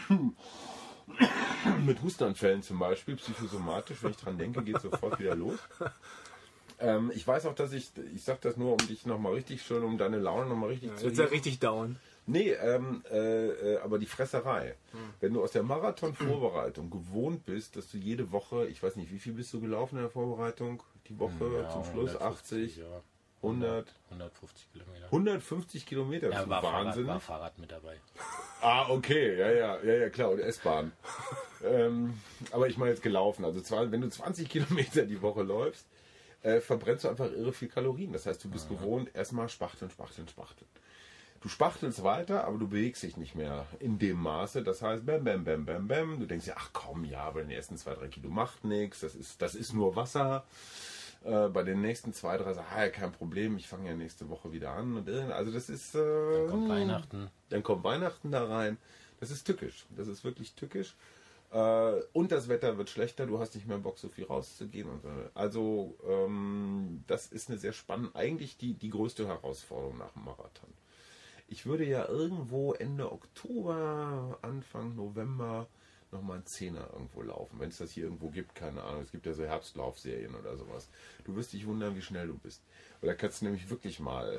mit Hustenanfällen zum Beispiel, psychosomatisch, wenn ich dran denke, geht sofort wieder los. Ich weiß auch, dass ich sage das nur, um dich nochmal richtig schön, um deine Laune nochmal richtig zu Jetzt ist er richtig down. Nee, aber die Fresserei. Wenn du aus der Marathon-Vorbereitung gewohnt bist, dass du jede Woche, ich weiß nicht, wie viel bist du gelaufen in der Vorbereitung? Die Woche zum Schluss 80, ja. 100, 150 Kilometer. 150 Kilometer. Das Ja, ist war Wahnsinn. Fahrrad mit dabei. Ah, okay, ja, klar, und S-Bahn. Aber ich meine jetzt gelaufen. Also wenn du 20 Kilometer die Woche läufst, verbrennst du einfach irre viel Kalorien. Das heißt, du bist gewohnt, erstmal spachteln. Du spachtelst weiter, aber du bewegst dich nicht mehr in dem Maße. Das heißt, bam. Du denkst ja, ach komm, ja, bei den ersten 2-3 Kilo macht nichts. Das ist nur Wasser. Bei den nächsten 2-3 Sachen, ja, kein Problem, ich fange ja nächste Woche wieder an. Also das ist... Dann kommt Weihnachten. Dann kommt Weihnachten da rein. Das ist tückisch. Das ist wirklich tückisch. Und das Wetter wird schlechter. Du hast nicht mehr Bock, so viel rauszugehen. Also das ist eine sehr spannende, eigentlich die größte Herausforderung nach dem Marathon. Ich würde ja irgendwo Ende Oktober, Anfang November nochmal einen Zehner irgendwo laufen. Wenn es das hier irgendwo gibt, keine Ahnung. Es gibt ja so Herbstlaufserien oder sowas. Du wirst dich wundern, wie schnell du bist. Oder kannst du nämlich wirklich mal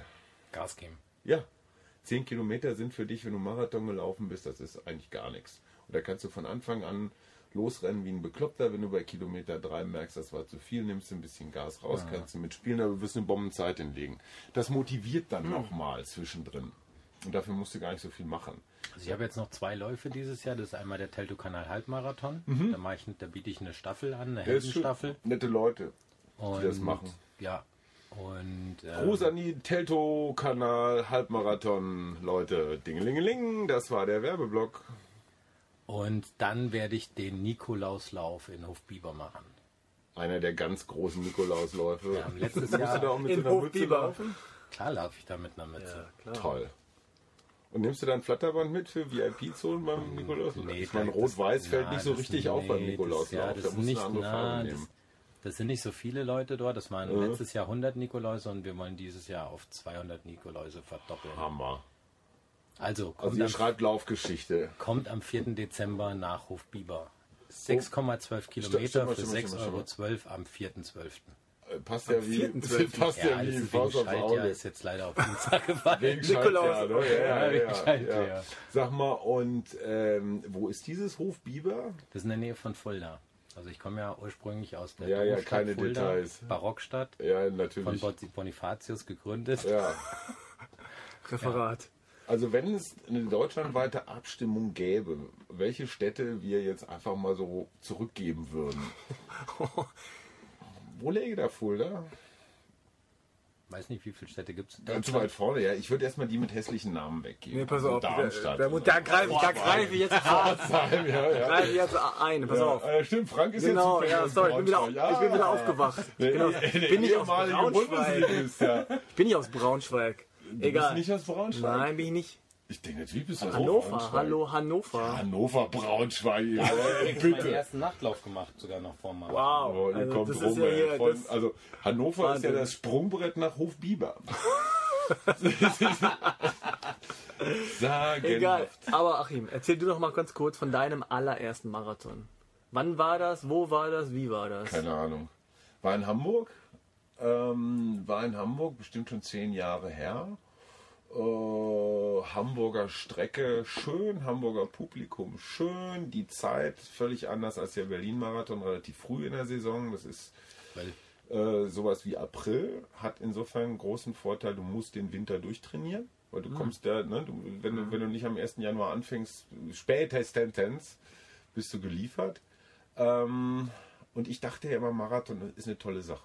Gas geben. Ja, 10 Kilometer sind für dich, wenn du Marathon gelaufen bist, das ist eigentlich gar nichts. Und da kannst du von Anfang an losrennen wie ein Bekloppter. Wenn du bei Kilometer 3 merkst, das war zu viel, nimmst du ein bisschen Gas raus, kannst du mitspielen, aber du wirst eine Bombenzeit hinlegen. Das motiviert dann nochmal zwischendrin. Und dafür musst du gar nicht so viel machen. Also ich habe jetzt noch 2 Läufe dieses Jahr. Das ist einmal der Teltow-Kanal Halbmarathon. Da biete ich eine Staffel an, eine Der ist schön. Heldenstaffel. Nette Leute, Und, die das machen. Ja. Und Gruß an die Teltow-Kanal Halbmarathon, Leute. Dingelingeling, das war der Werbeblock. und dann werde ich den Nikolauslauf in Hofbiber machen. Einer der ganz großen Nikolausläufe. Wir haben letztes Musst du Jahr da auch mit In so einer Mütze Hofbiber. laufen? klar laufe ich da mit einer Mütze. klar. Toll. Und nimmst du dann Flatterband mit für VIP-Zonen beim Nikolaus? Nee, ich meine, das- Rot-Weiß fällt na, nicht so das- richtig auf beim nee, Nikolauslauf. das Da musst du nicht- eine andere na, Farbe das- nehmen. Das sind nicht so viele Leute dort. Das waren letztes Jahr 100 Nikoläuse und wir wollen dieses Jahr auf 200 Nikoläuse verdoppeln. Hammer. Also Also ihr schreibt Laufgeschichte. kommt am 4. Dezember nach Hofbiber. 6,12 Kilometer Stimmt, für stimmt, 6,12 € am 4.12. Passt ja wie, 4.12.. passt ja alles wie wegen Faust aufs Schaltjahr Auge. ist jetzt leider auf Dienstag gefallen. Wegen Nikolaus. Schaltjahr, ne? Ja, wegen ja, Schaltjahr. ja. Sag mal, und wo ist dieses Hofbiber? Das ist in der Nähe von Fulda. Also ich komme ja ursprünglich aus der Ja, ja, Domstadt keine Fulda, Details. Barockstadt, Ja, von natürlich. Bonifatius gegründet. Ja. Referat. Also wenn es eine deutschlandweite Abstimmung gäbe, welche Städte wir jetzt einfach mal so zurückgeben würden. Wo läge da Fulda? Weiß nicht, wie viele Städte gibt es. Ganz weit vorne, ja. Ich würde erstmal die mit hässlichen Namen weggeben. Nee, pass Also auf. Darmstadt. Da greife ich jetzt vor. Pforzheim, ja. Greife ich jetzt ein. Pass auf. Stimmt, Frank ist Genau, jetzt ja, sorry, ich bin wieder Braunschweig. aufgewacht. Der, Genau. der Bin ich aus ehemalige Braunschweig? Bundesligist, ja. Ich bin nicht aus Braunschweig. Du Egal. bist nicht aus Braunschweig? Nein, bin ich nicht. Ich denke, natürlich bist du aus Hannover. Braunschweig. Hallo, Hannover. Hannover, Braunschweig. Ja, meinen bitte. ersten Nachtlauf gemacht, sogar noch vor Mal. Wow. Oh, ihr Also, kommt das rum, ist ja ey. hier, Von, das, also Hannover ist ja Wahnsinn. das Sprungbrett nach Hofbiber. Sagenhaft. egal. Aber Achim, erzähl du doch mal ganz kurz von deinem allerersten Marathon. Wann war das? Wo war das? Wie war das? Keine Ahnung. War in Hamburg, bestimmt schon 10 Jahre her. Hamburger Strecke, schön, Hamburger Publikum, schön. Die Zeit völlig anders als der Berlin-Marathon, relativ früh in der Saison. Das ist Weil sowas wie April, hat insofern einen großen Vorteil, du musst den Winter durchtrainieren. Weil du kommst ja, ne, wenn du nicht am 1. Januar anfängst, spätestens bist du geliefert. Und ich dachte ja immer, Marathon ist eine tolle Sache.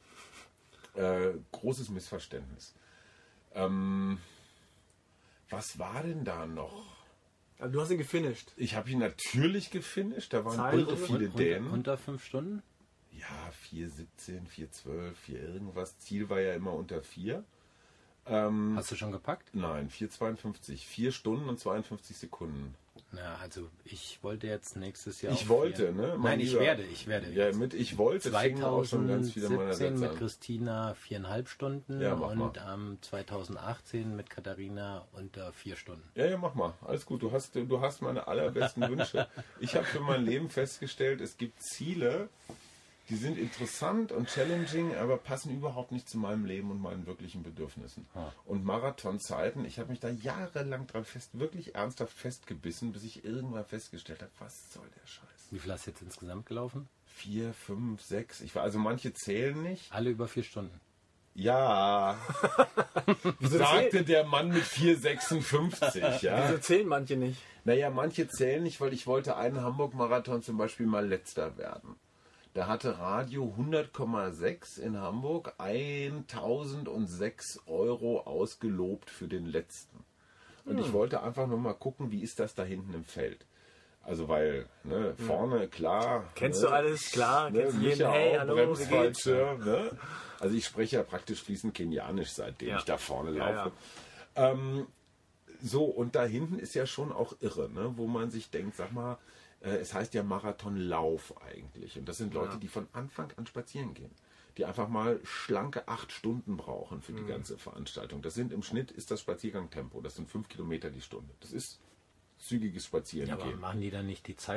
Großes Missverständnis. Was war denn da noch? Aber du hast ihn gefinisht. Ich habe ihn natürlich gefinisht, da waren Zahlen irre viele Dänen. unter 5 Stunden? Ja, 4,17, 4,12, 4 irgendwas. Ziel war ja immer unter 4. Hast du schon gepackt? Nein, 4,52. 4 Stunden und 52 Sekunden. Na, also ich wollte jetzt nächstes Jahr. Ich auf wollte, vier- ne? Mein Nein, ich Lieber. werde. Ja, mit ich wollte fingen auch schon ganz viele meiner 2017 Sätze mit an. Christina 4,5 Stunden Ja, mach mal. und 2018 mit Katharina unter 4 Stunden. Ja, mach mal. Alles gut. Du hast meine allerbesten Wünsche. Ich habe für mein Leben festgestellt, es gibt Ziele, die sind interessant und challenging, aber passen überhaupt nicht zu meinem Leben und meinen wirklichen Bedürfnissen. Und Marathonzeiten, ich habe mich da jahrelang dran wirklich ernsthaft festgebissen, bis ich irgendwann festgestellt habe, was soll der Scheiß? Wie viel hast du jetzt insgesamt gelaufen? 4, 5, 6. Also manche zählen nicht. Alle über 4 Stunden. Ja, sagte der Mann mit 4,56. Ja. Wieso zählen manche nicht? Naja, manche zählen nicht, weil ich wollte einen Hamburg-Marathon zum Beispiel mal letzter werden. Da hatte Radio 100,6 in Hamburg 1.006 € ausgelobt für den letzten. Und ich wollte einfach nur mal gucken, wie ist das da hinten im Feld. Also weil, ne, vorne, klar. Kennst ne, du alles, klar. Kennst du jeden, Micha hey, auch, hallo, wie geht's? Bremsfallschirm, ne? Also ich spreche ja praktisch fließend Kenianisch, seitdem Ja. ich da vorne Ja, laufe. So, und da hinten ist ja schon auch irre, ne? Wo man sich denkt, sag mal, es heißt ja Marathonlauf eigentlich. Und das sind Leute, die von Anfang an spazieren gehen. Die einfach mal schlanke 8 Stunden brauchen für die ganze Veranstaltung. Das sind im Schnitt, ist das Spaziergangtempo. Das sind 5 Kilometer die Stunde. Das ist zügiges Spazieren Ja, aber gehen. machen die dann nicht die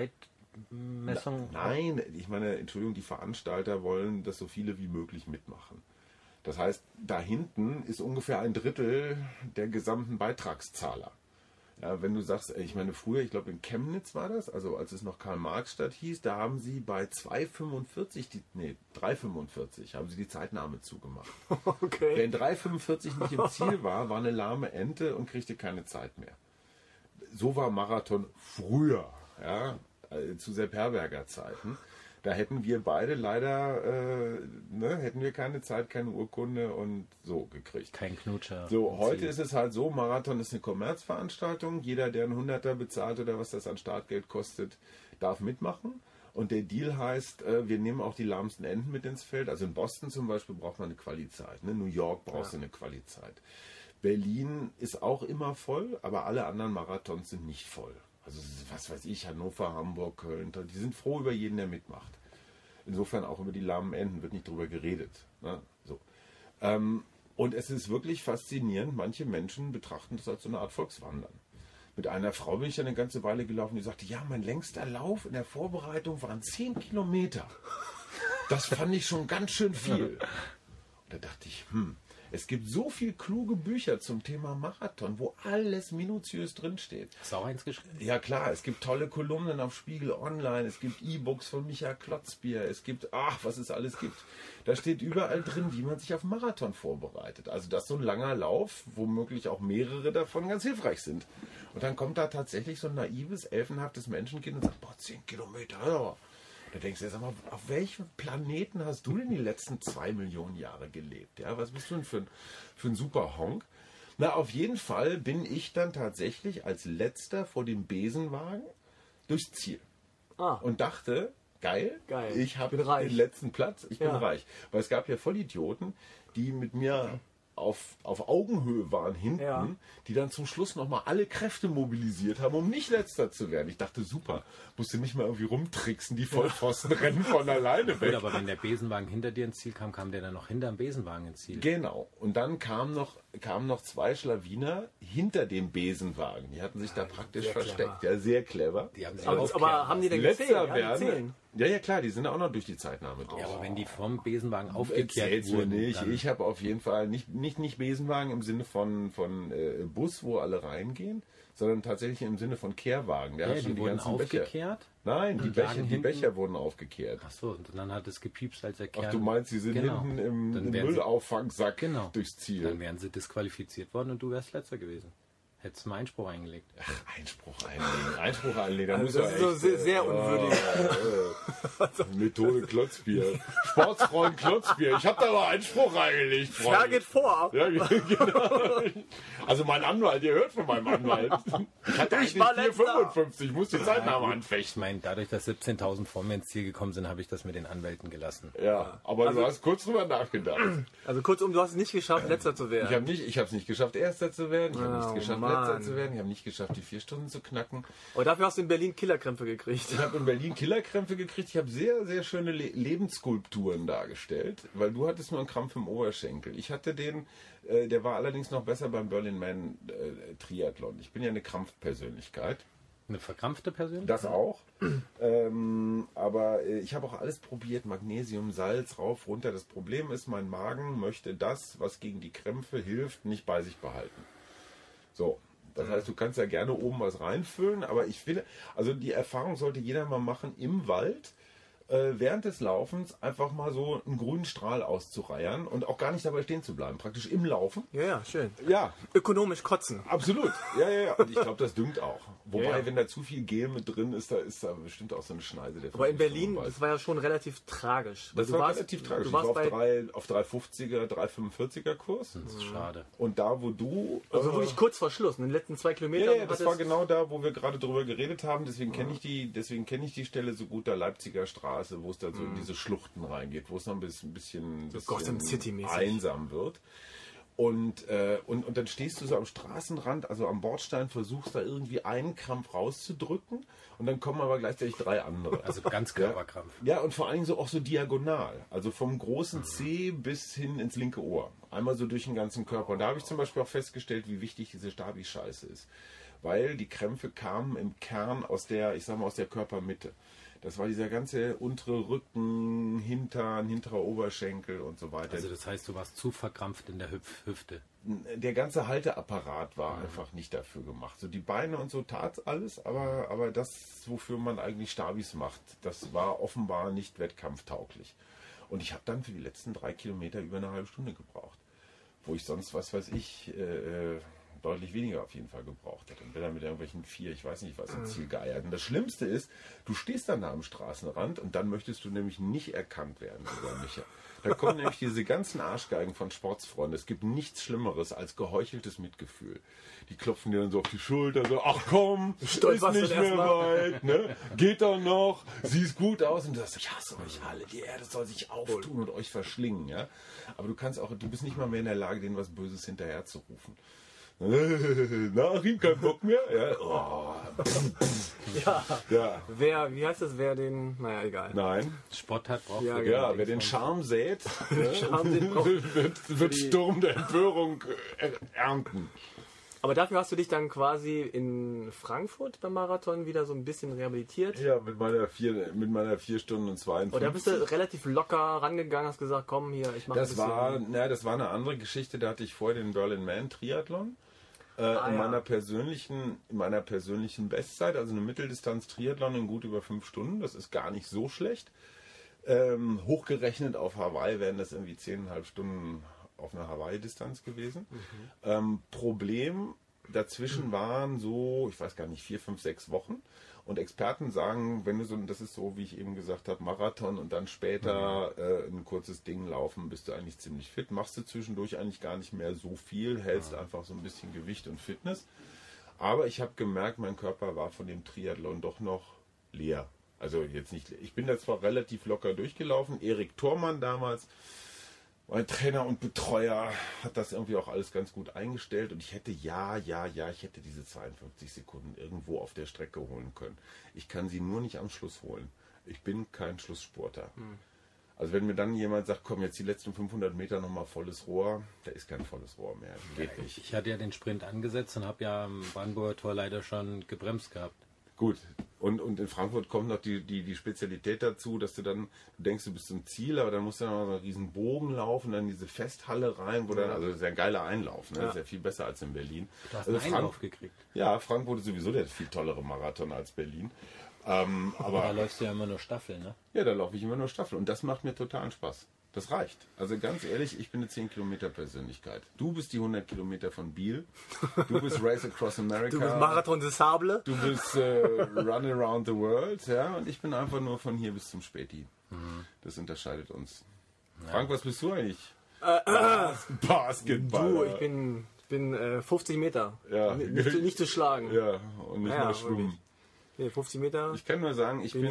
Zeitmessung? Nein, ich meine, Entschuldigung, die Veranstalter wollen, dass so viele wie möglich mitmachen. Das heißt, da hinten ist ungefähr 1/3 der gesamten Beitragszahler. Ja, wenn du sagst, ich meine früher, ich glaube in Chemnitz war das, also als es noch Karl-Marx-Stadt hieß, da haben sie bei 3,45 haben sie die Zeitnahme zugemacht. Okay. Wer in 3,45 nicht im Ziel war eine lahme Ente und kriegte keine Zeit mehr. So war Marathon früher, ja, zu Sepp Herberger Zeiten. Da hätten wir beide leider, hätten wir keine Zeit, keine Urkunde und so gekriegt. Kein Knutscher. So, heute ist es halt so, Marathon ist eine Kommerzveranstaltung. Jeder, der einen Hunderter bezahlt oder was das an Startgeld kostet, darf mitmachen. Und der Deal heißt, wir nehmen auch die lahmsten Enten mit ins Feld. Also in Boston zum Beispiel braucht man eine Quali-Zeit. Ne? New York brauchst du eine Quali-Zeit. Berlin ist auch immer voll, aber alle anderen Marathons sind nicht voll. Also was weiß ich, Hannover, Hamburg, Köln, die sind froh über jeden, der mitmacht. Insofern auch über die lahmen Enden wird nicht drüber geredet. Ne? So. Und es ist wirklich faszinierend, manche Menschen betrachten das als so eine Art Volkswandern. Mit einer Frau bin ich dann eine ganze Weile gelaufen, die sagte, ja, mein längster Lauf in der Vorbereitung waren 10 Kilometer. Das fand ich schon ganz schön viel. Und da dachte ich, es gibt so viel kluge Bücher zum Thema Marathon, wo alles minutiös drinsteht. Hast du auch eins geschrieben? Ja klar, es gibt tolle Kolumnen auf Spiegel Online, es gibt E-Books von Michael Klotzbier, es gibt, was es alles gibt. Da steht überall drin, wie man sich auf Marathon vorbereitet. Also dass so ein langer Lauf, womöglich auch mehrere davon ganz hilfreich sind. Und dann kommt da tatsächlich so ein naives, elfenhaftes Menschenkind und sagt, 10 Kilometer, ja. Da denkst du, sag mal, auf welchem Planeten hast du denn die letzten 2 Millionen Jahre gelebt? Ja, was bist du denn für ein super Honk? Na, auf jeden Fall bin ich dann tatsächlich als Letzter vor dem Besenwagen durchs Ziel. Und dachte, geil. Ich habe den letzten Platz, ich bin reich. Weil es gab ja Vollidioten, die mit mir auf Augenhöhe waren hinten, die dann zum Schluss nochmal alle Kräfte mobilisiert haben, um nicht Letzter zu werden. Ich dachte, super, musste nicht mal irgendwie rumtricksen, die Vollpfosten rennen von alleine weg. Gut, aber wenn der Besenwagen hinter dir ins Ziel kam, kam der dann noch hinterm Besenwagen ins Ziel. Genau. Und dann kamen noch 2 Schlawiner hinter dem Besenwagen. Die hatten sich da praktisch versteckt. Ja, sehr clever. Die haben sich aber haben die denn gezählt? Letzter werden. Ja, klar, die sind auch noch durch die Zeitnahme durch. Ja, aber wenn die vom Besenwagen aufgekehrt Erzähl's mir wurden, nicht. dann Ich habe auf jeden Fall nicht Besenwagen im Sinne von Bus, wo alle reingehen, sondern tatsächlich im Sinne von Kehrwagen. Der hat schon die die wurden ganzen aufgekehrt. Nein, die lagen Becher wurden aufgekehrt. Ach so, und dann hat es gepiepst, als der Kern... Ach, du meinst, sie sind hinten im Müllauffangsack durchs Ziel. Dann wären sie disqualifiziert worden und du wärst Letzter gewesen. Hättest du mal Einspruch eingelegt. Ach, Einspruch einlegen. Da muss das ist so sehr unwürdig. Methode Klotzbier. Sportsfreund Klotzbier. Ich habe da mal Einspruch eingelegt, Freunde. Ja, geht vor. Ja, genau. Also mein Anwalt, ihr hört von meinem Anwalt. Ich hatte eigentlich 4,55. Ich muss die Zeitnahme Ich anfechten. meine, dadurch, dass 17.000 vor mir ins Ziel gekommen sind, habe ich das mit den Anwälten gelassen. Ja, aber du hast kurz drüber nachgedacht. Also kurzum, du hast es nicht geschafft, Letzter zu werden. Ich habe es nicht geschafft, Erster zu werden. Ich habe nicht geschafft, Letzter zu werden. Ich habe nicht geschafft, die 4 Stunden zu knacken. Aber dafür hast du in Berlin Killerkrämpfe gekriegt. Ich habe in Berlin Killerkrämpfe gekriegt. Ich habe sehr, sehr schöne Lebensskulpturen dargestellt, weil du hattest nur einen Krampf im Oberschenkel. Ich hatte den, der war allerdings noch besser beim Berlin Man Triathlon. Ich bin ja eine Krampfpersönlichkeit. Eine verkrampfte Persönlichkeit? Das auch. Aber ich habe auch alles probiert. Magnesium, Salz, rauf, runter. Das Problem ist, mein Magen möchte das, was gegen die Krämpfe hilft, nicht bei sich behalten. So. Das heißt, du kannst ja gerne oben was reinfüllen, aber ich finde, also die Erfahrung sollte jeder mal machen, im Wald während des Laufens einfach mal so einen grünen Strahl auszureiern und auch gar nicht dabei stehen zu bleiben. Praktisch im Laufen. Ja, schön. Ja. Ökonomisch kotzen. Absolut. Ja. Und ich glaube, das düngt auch. Wobei, Ja. wenn da zu viel Gel mit drin ist, da bestimmt auch so eine Schneise. Der Aber in Berlin, das war ja schon relativ tragisch. Das war relativ tragisch. Du Ich warst war bei, auf 3,50er, 3,45er Kurs. Das ist schade. Und da, wo du... also wirklich kurz vor Schluss, in den letzten 2 Kilometern. Ja, das war genau da, wo wir gerade drüber geredet haben. Deswegen kenne ich die Stelle so gut, der Leipziger Straße, wo es da so in diese Schluchten reingeht, wo es noch ein bisschen Gotham City-mäßig einsam wird. Und dann stehst du so am Straßenrand, also am Bordstein, versuchst da irgendwie einen Krampf rauszudrücken und dann kommen aber gleichzeitig 3 andere. Also ganz Körperkrampf. Ja, und vor allen Dingen so auch so diagonal. Also vom großen C bis hin ins linke Ohr. Einmal so durch den ganzen Körper. Und da habe ich zum Beispiel auch festgestellt, wie wichtig diese Stabi-Scheiße ist. Weil die Krämpfe kamen im Kern aus der Körpermitte. Das war dieser ganze untere Rücken, Hintern, hinterer Oberschenkel und so weiter. Also das heißt, du warst zu verkrampft in der Hüfte. Der ganze Halteapparat war einfach nicht dafür gemacht. So die Beine und so tat alles, aber das, wofür man eigentlich Stabis macht, das war offenbar nicht wettkampftauglich. Und ich habe dann für die letzten 3 Kilometer über eine halbe Stunde gebraucht. Wo ich sonst, was weiß ich, deutlich weniger auf jeden Fall gebraucht hätte. Und bin dann mit irgendwelchen 4, ich weiß nicht was, ins Ziel geeiert. Und das Schlimmste ist, du stehst dann da am Straßenrand und dann möchtest du nämlich nicht erkannt werden, lieber Micha. Da kommen nämlich diese ganzen Arschgeigen von Sportsfreunden. Es gibt nichts Schlimmeres als geheucheltes Mitgefühl. Die klopfen dir dann so auf die Schulter, so, ach komm, ist nicht mehr weit, ne? Geht doch noch, siehst gut aus. Und du sagst, ich hasse euch alle, die Erde soll sich auftun und euch verschlingen, ja. Aber du bist nicht mal mehr in der Lage, denen was Böses hinterher zu rufen. Nach ihm kein Bock mehr. Ja. Oh. Ja. Wie heißt das? Wer den, naja, egal. Nein. Spott hat, braucht Ja, Ja, wer den Charme sät, Charme wird Sturm der Empörung ernten. Aber dafür hast du dich dann quasi in Frankfurt beim Marathon wieder so ein bisschen rehabilitiert. Ja, mit meiner 4 Stunden und 52. Und da bist du relativ locker rangegangen, hast gesagt, komm hier, ich mache Das war eine andere Geschichte. Da hatte ich vorher den Berlin Man Triathlon. In meiner persönlichen Bestzeit, also eine Mitteldistanz Triathlon in gut über 5 Stunden. Das ist gar nicht so schlecht. Hochgerechnet auf Hawaii wären das irgendwie 10,5 Stunden auf einer Hawaii-Distanz gewesen. Problem dazwischen waren so, ich weiß gar nicht, 4, 5, 6 Wochen. Und Experten sagen, wenn du so, das ist so, wie ich eben gesagt habe, Marathon und dann später ein kurzes Ding laufen, bist du eigentlich ziemlich fit. Machst du zwischendurch eigentlich gar nicht mehr so viel, hältst einfach so ein bisschen Gewicht und Fitness. Aber ich habe gemerkt, mein Körper war von dem Triathlon doch noch leer. Also jetzt nicht, ich bin da zwar relativ locker durchgelaufen. Erik Thormann damals, mein Trainer und Betreuer, hat das irgendwie auch alles ganz gut eingestellt und ich hätte ich hätte diese 52 Sekunden irgendwo auf der Strecke holen können. Ich kann sie nur nicht am Schluss holen. Ich bin kein Schlussspurter. Also wenn mir dann jemand sagt, komm, jetzt die letzten 500 Meter nochmal volles Rohr, da ist kein volles Rohr mehr. Geht nicht. Ich hatte ja den Sprint angesetzt und habe ja am Brandenburger Tor leider schon gebremst gehabt. Gut. Und in Frankfurt kommt noch die Spezialität dazu, dass du denkst, du bist zum Ziel, aber dann musst du dann noch einen riesen Bogen laufen, dann in diese Festhalle rein, wo dann, also das ist ja ein geiler Einlauf, ne? Das ist ja viel besser als in Berlin. Du hast Also einen Einlauf gekriegt. Ja, Frankfurt ist sowieso der viel tollere Marathon als Berlin. Aber Da läufst du ja immer nur Staffel, ne? ja, da laufe ich immer nur Staffel und das macht mir totalen Spaß. Das reicht. Also ganz ehrlich, ich bin eine 10 Kilometer Persönlichkeit. Du bist die 100 Kilometer von Biel. Du bist Race Across America. Du bist Marathon des Sable. Du bist Run Around the World. Ja, und ich bin einfach nur von hier bis zum Späti. Das unterscheidet uns. Ja. Frank, was bist du eigentlich? Basketball. Du, ich bin 50 Meter. Ja. Nicht zu schlagen. Ja, und nicht mal schwimmen. Nee, 50 Meter. Ich kann nur sagen, ich bin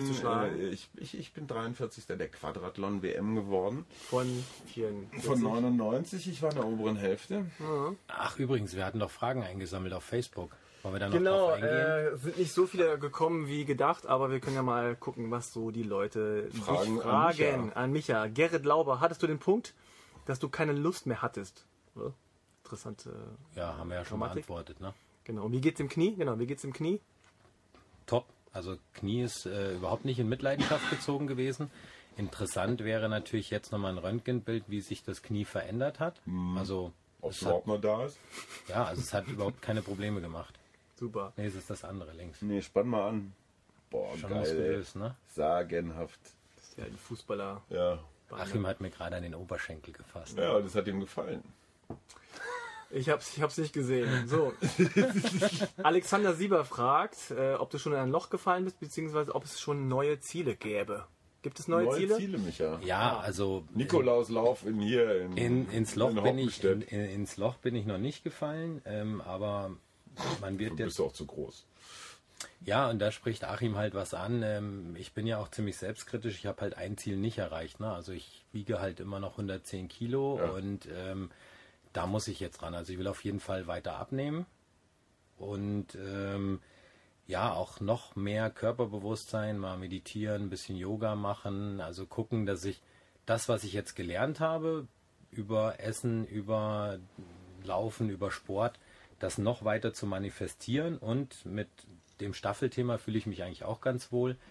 43. der Quadrathlon-WM geworden. Von 44. Von 99, ich war in der oberen Hälfte. Ach, übrigens, wir hatten doch Fragen eingesammelt auf Facebook. Wollen wir da noch Genau, drauf eingehen? sind nicht so viele gekommen wie gedacht, aber wir können ja mal gucken, was so die Leute fragen an Micha. Gerrit Lauber, hattest du den Punkt, dass du keine Lust mehr hattest? Oder? Interessante. Ja, haben wir ja schon beantwortet, ne? Genau. Und wie geht's im Knie? Genau, wie geht's im Knie? Top. Also Knie ist überhaupt nicht in Mitleidenschaft gezogen gewesen. Interessant wäre natürlich jetzt nochmal ein Röntgenbild, wie sich das Knie verändert hat. Also ob es überhaupt noch da ist? Ja, also es hat überhaupt keine Probleme gemacht. Super. Nee, es ist das andere links. Nee, spann mal an. Boah, schon geil, muskulös, ne? Sagenhaft. Das ist ja ein Fußballer. Ja. Achim hat mir gerade an den Oberschenkel gefasst. Ja, das hat ihm gefallen. Ich hab's nicht gesehen. So. Alexander Sieber fragt, ob du schon in ein Loch gefallen bist, beziehungsweise ob es schon neue Ziele gäbe. Gibt es neue Ziele? Micha. Ja, also Nikolauslauf ins Loch bin ich noch nicht gefallen, aber man wird jetzt. Du bist auch zu groß. Ja, und da spricht Achim halt was an. Ich bin ja auch ziemlich selbstkritisch. Ich habe halt ein Ziel nicht erreicht. Ne? Also ich wiege halt immer noch 110 Kilo und da muss ich jetzt ran. Also ich will auf jeden Fall weiter abnehmen und ja, auch noch mehr Körperbewusstsein, mal meditieren, ein bisschen Yoga machen. Also gucken, dass ich das, was ich jetzt gelernt habe, über Essen, über Laufen, über Sport, das noch weiter zu manifestieren. Und mit dem Staffelthema fühle ich mich eigentlich auch ganz wohl.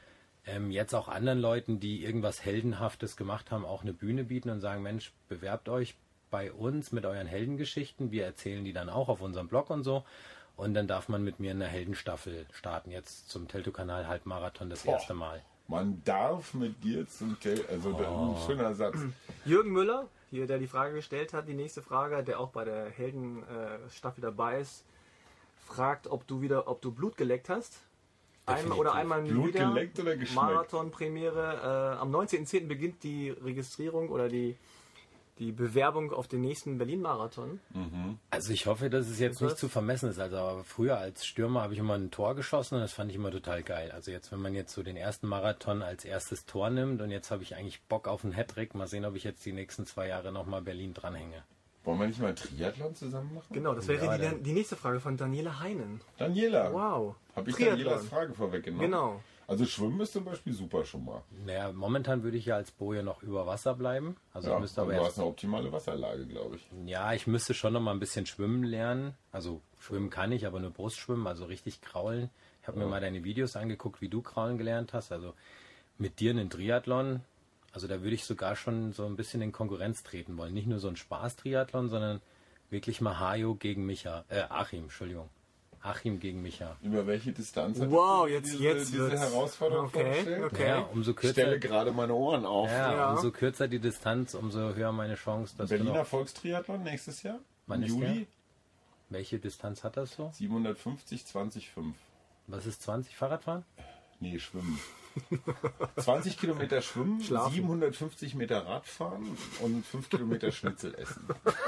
Jetzt auch anderen Leuten, die irgendwas Heldenhaftes gemacht haben, auch eine Bühne bieten und sagen, Mensch, bewerbt euch bei uns mit euren Heldengeschichten. Wir erzählen die dann auch auf unserem Blog und so. Und dann darf man mit mir eine Heldenstaffel starten. Jetzt zum Teltow-Kanal Halbmarathon das erste Mal. Man darf mit dir zum ein schöner Satz. Jürgen Müller, hier, der die Frage gestellt hat, die nächste Frage, der auch bei der Heldenstaffel dabei ist, fragt, ob du Blut geleckt hast. Einmal Blut wieder. geleckt oder geschmeckt? Marathon-Premiere. Am 19.10. beginnt die Registrierung oder die Bewerbung auf den nächsten Berlin-Marathon. Also ich hoffe, dass es jetzt nicht zu vermessen ist. Also früher als Stürmer habe ich immer ein Tor geschossen und das fand ich immer total geil. Also jetzt, wenn man jetzt so den ersten Marathon als erstes Tor nimmt und jetzt habe ich eigentlich Bock auf einen Hattrick. Mal sehen, ob ich jetzt die nächsten 2 Jahre nochmal Berlin dranhänge. Wollen wir nicht mal einen Triathlon zusammen machen? Genau, das wäre die nächste Frage von Daniela Heinen. Daniela. Wow. Habe ich Triathlon. Danielas Frage vorweggenommen? Genau. Also Schwimmen ist zum Beispiel super schon mal. Naja, momentan würde ich ja als Boje noch über Wasser bleiben. Also ich müsste aber du erst, hast eine optimale Wasserlage, glaube ich. ja, ich müsste schon noch mal ein bisschen schwimmen lernen. Also schwimmen kann ich, aber nur Brustschwimmen, also richtig kraulen. Ich habe mir mal deine Videos angeguckt, wie du kraulen gelernt hast. Also mit dir einen Triathlon, also da würde ich sogar schon so ein bisschen in Konkurrenz treten wollen. Nicht nur so ein Spaß-Triathlon, sondern wirklich mal Achim, Entschuldigung. Achim gegen Micha. Über welche Distanz hat Wow, diese wird's- Herausforderung vorgestellt? Okay. Ja, umso Ich kürzer, stelle gerade meine Ohren auf. ja, umso kürzer die Distanz, umso höher meine Chance, dass du Berliner noch... Volkstriathlon nächstes Jahr? Wann Im ist der? Juli? Welche Distanz hat das so? 750, 20, 5. Was ist 20 Fahrradfahren? Nee, schwimmen. 20 Kilometer schwimmen, Schlafen. 750 Meter Radfahren und 5 Kilometer Schnitzel essen.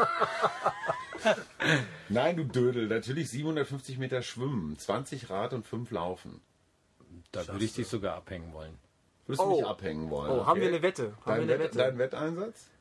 Nein, du Dödel, natürlich 750 Meter schwimmen, 20 Rad und 5 laufen. Da würde ich dich sogar abhängen wollen. Würdest du Oh. mich abhängen wollen? Oh, haben wir eine Wette? Dein Wetteinsatz?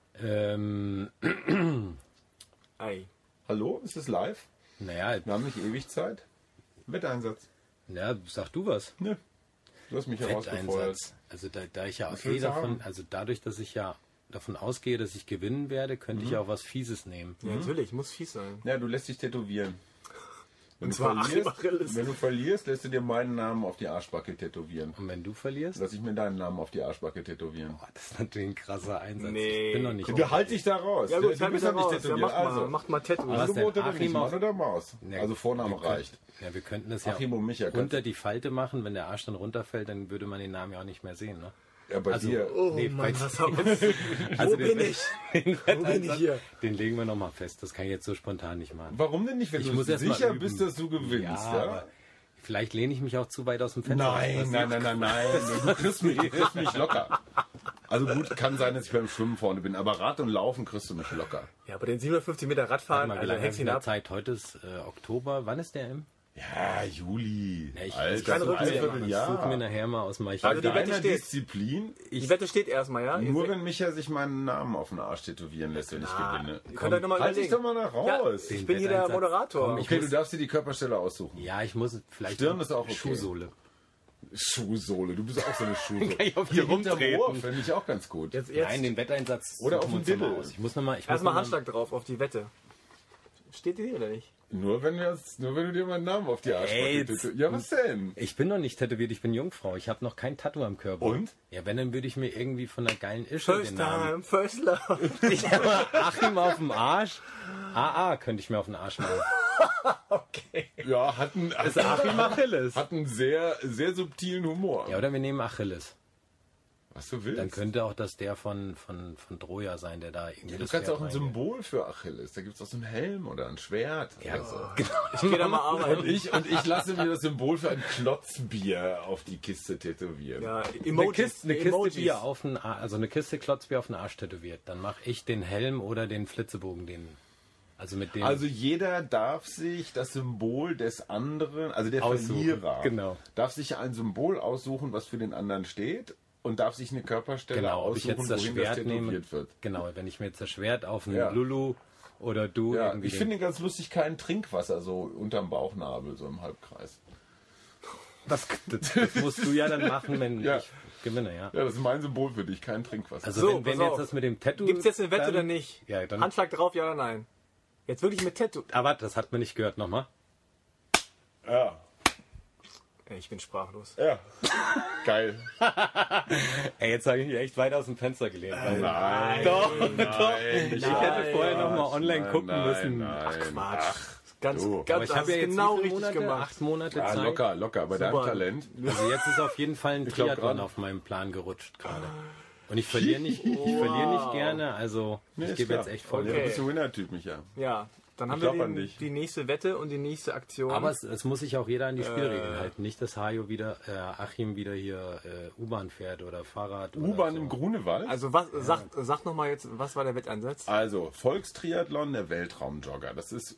Ei. Hallo, ist es live? Naja, Wir haben nicht ewig Zeit. Wetteinsatz. ja, sag du was. Nö. Du hast mich herausgefordert. Wetteinsatz. Also da ich ja Was eh willst du davon, haben? also dadurch, dass ich ja davon ausgehe, dass ich gewinnen werde, könnte ich auch was Fieses nehmen. Ja, natürlich, muss fies sein. Ja, du lässt dich tätowieren. Wenn Und zwar Achim Achilles. wenn du verlierst, lässt du dir meinen Namen auf die Arschbacke tätowieren. Und wenn du verlierst, Lass ich mir deinen Namen auf die Arschbacke tätowieren. boah, das ist natürlich ein krasser Einsatz. Nee. Ich bin noch nicht. Du halt dich da raus. Ja gut, du bist noch nicht tätowiert. Ja, macht mal Tattoos. Was denn? Angebot oder Achim nicht, Mann auf- oder Maus? Ja, Also Vorname wir können- reicht. Ja, wir könnten das ja Achim und Micha. unter die Falte machen. Wenn der Arsch dann runterfällt, dann würde man den Namen ja auch nicht mehr sehen. Ne? Ja, bei Also, dir. Oh Nee, Mann, bei- was haben wir? Also Wo den- bin ich? Wo bin ich hier? Den legen wir nochmal fest. Das kann ich jetzt so spontan nicht machen. Warum denn nicht, wenn Ich du muss erst mal sicher üben. bist, dass du gewinnst? Ja, Ja? aber vielleicht lehne ich mich auch zu weit aus dem Fenster. Nein. Du kriegst mich locker. Also gut, kann sein, dass ich beim Schwimmen vorne bin, aber Rad und Laufen kriegst du mich locker. Ja, aber den 750 Meter Warte Radfahren, mal, wie also lange hängst haben ihn wir ab. Zeit? Heute ist Oktober. Wann ist der im? Ja, Juli. Ja, ich kann so Rückzieher ein machen. Ich suche mir Vierteljahr. nachher mal aus dem Bei Archiv. Also die Wette deiner steht. Disziplin, Die Wette steht erstmal, ja? nur wenn Micha sich meinen Namen auf den Arsch tätowieren lässt, wenn ich gewinne. Ihr könnt euch nochmal Halt dich doch überlegen. mal nach Ja, raus. ich bin hier der Wetteinsatz. Moderator. Komm, ich Okay, du darfst dir die Körperstelle aussuchen. Ja, ich muss vielleicht Stirn ist auch okay. Schuhsohle. Schuhsohle, du bist auch so eine Schuhsohle. Kann ich auf Hier die hinterm rumtreten? Ohr fände ich auch ganz gut. Jetzt Nein, den Wetteinsatz. Oder suchen auf wir den uns noch mal Diddle. aus. Ich muss nochmal. erstmal Handschlag drauf auf die Wette. Steht die hier oder nicht? Nur wenn du dir meinen Namen auf die Arschbacke jetzt- tätowierst. Ja, was denn? Ich bin noch nicht tätowiert, ich bin Jungfrau. Ich habe noch kein Tattoo am Körper. Und? Ja, wenn, dann würde ich mir irgendwie von einer geilen Ische den First Namen. time, first love. Ich habe Achim auf dem Arsch. AA könnte ich mir auf den Arsch machen. Okay. Ja, hat einen Achilles. sehr, sehr subtilen Humor. Ja, oder wir nehmen Achilles. Was du willst. Dann könnte auch das der von Troja sein, der da irgendwie Du das kannst Pferd auch ein reingeht. Symbol für Achilles. Da gibt es auch so einen Helm oder ein Schwert. Ja, oder so. genau. Ich gehe da mal arbeiten. Und ich lasse mir das Symbol für ein Klotzbier auf die Kiste tätowieren. Ja, Eine Emojis. Kiste Emojis. Bier auf den Arsch, also eine Kiste Klotzbier auf den Arsch tätowiert. Dann mache ich den Helm oder den Flitzebogen, also mit dem Also jeder darf sich das Symbol des anderen, also der Aussuchen, Verlierer, genau. darf sich ein Symbol aussuchen, was für den anderen steht und darf sich eine Körperstelle genau, ob ich aussuchen, jetzt das wohin Schwert das nehme. tätowiert wird. Genau, wenn ich mir jetzt das Schwert auf einen Ja. Lulu oder du Ja, irgendwie ich den- finde ganz lustig, kein Trinkwasser so unterm Bauchnabel, so im Halbkreis. das musst du ja dann machen, wenn Ja. ich gewinne, ja. Ja, das ist mein Symbol für dich, kein Trinkwasser. Also So, wenn pass jetzt auf. das mit dem Tattoo... Gibt's jetzt eine Wette dann, oder nicht? Ja, dann... Handschlag drauf, ja oder nein? Jetzt wirklich mit Tattoo. Ah, warte, das hat man nicht gehört, nochmal. ja. Ey, Ich bin sprachlos. Ja. Geil. Ey, jetzt habe ich mich echt weit aus dem Fenster gelehnt. Nein. Doch, nein, Ich hätte vorher noch mal online gucken müssen. Ach, Quatsch. Ganz, du. Aber ganz ich habe ja jetzt genau wie viele richtig Monate? gemacht. 8 Monate Ah, Zeit. locker, bei deinem Super. Talent. Also jetzt ist auf jeden Fall ein glaub Triathlon gerade- auf meinem Plan gerutscht gerade. Und ich verliere nicht gerne, also Nee, ich ist gebe klar. jetzt echt voll. Ja, Okay. du bist ein Winner-Typ, Micha. Ja, dann haben Ich glaub wir an dich. die nächste Wette und die nächste Aktion. Aber es muss sich auch jeder an die Spielregeln halten. Nicht, dass Achim wieder hier U-Bahn fährt oder Fahrrad. U-Bahn oder so. im Grunewald. also sag noch mal jetzt, was war der Wetteinsatz? Also, Volkstriathlon, der Weltraumjogger. Das ist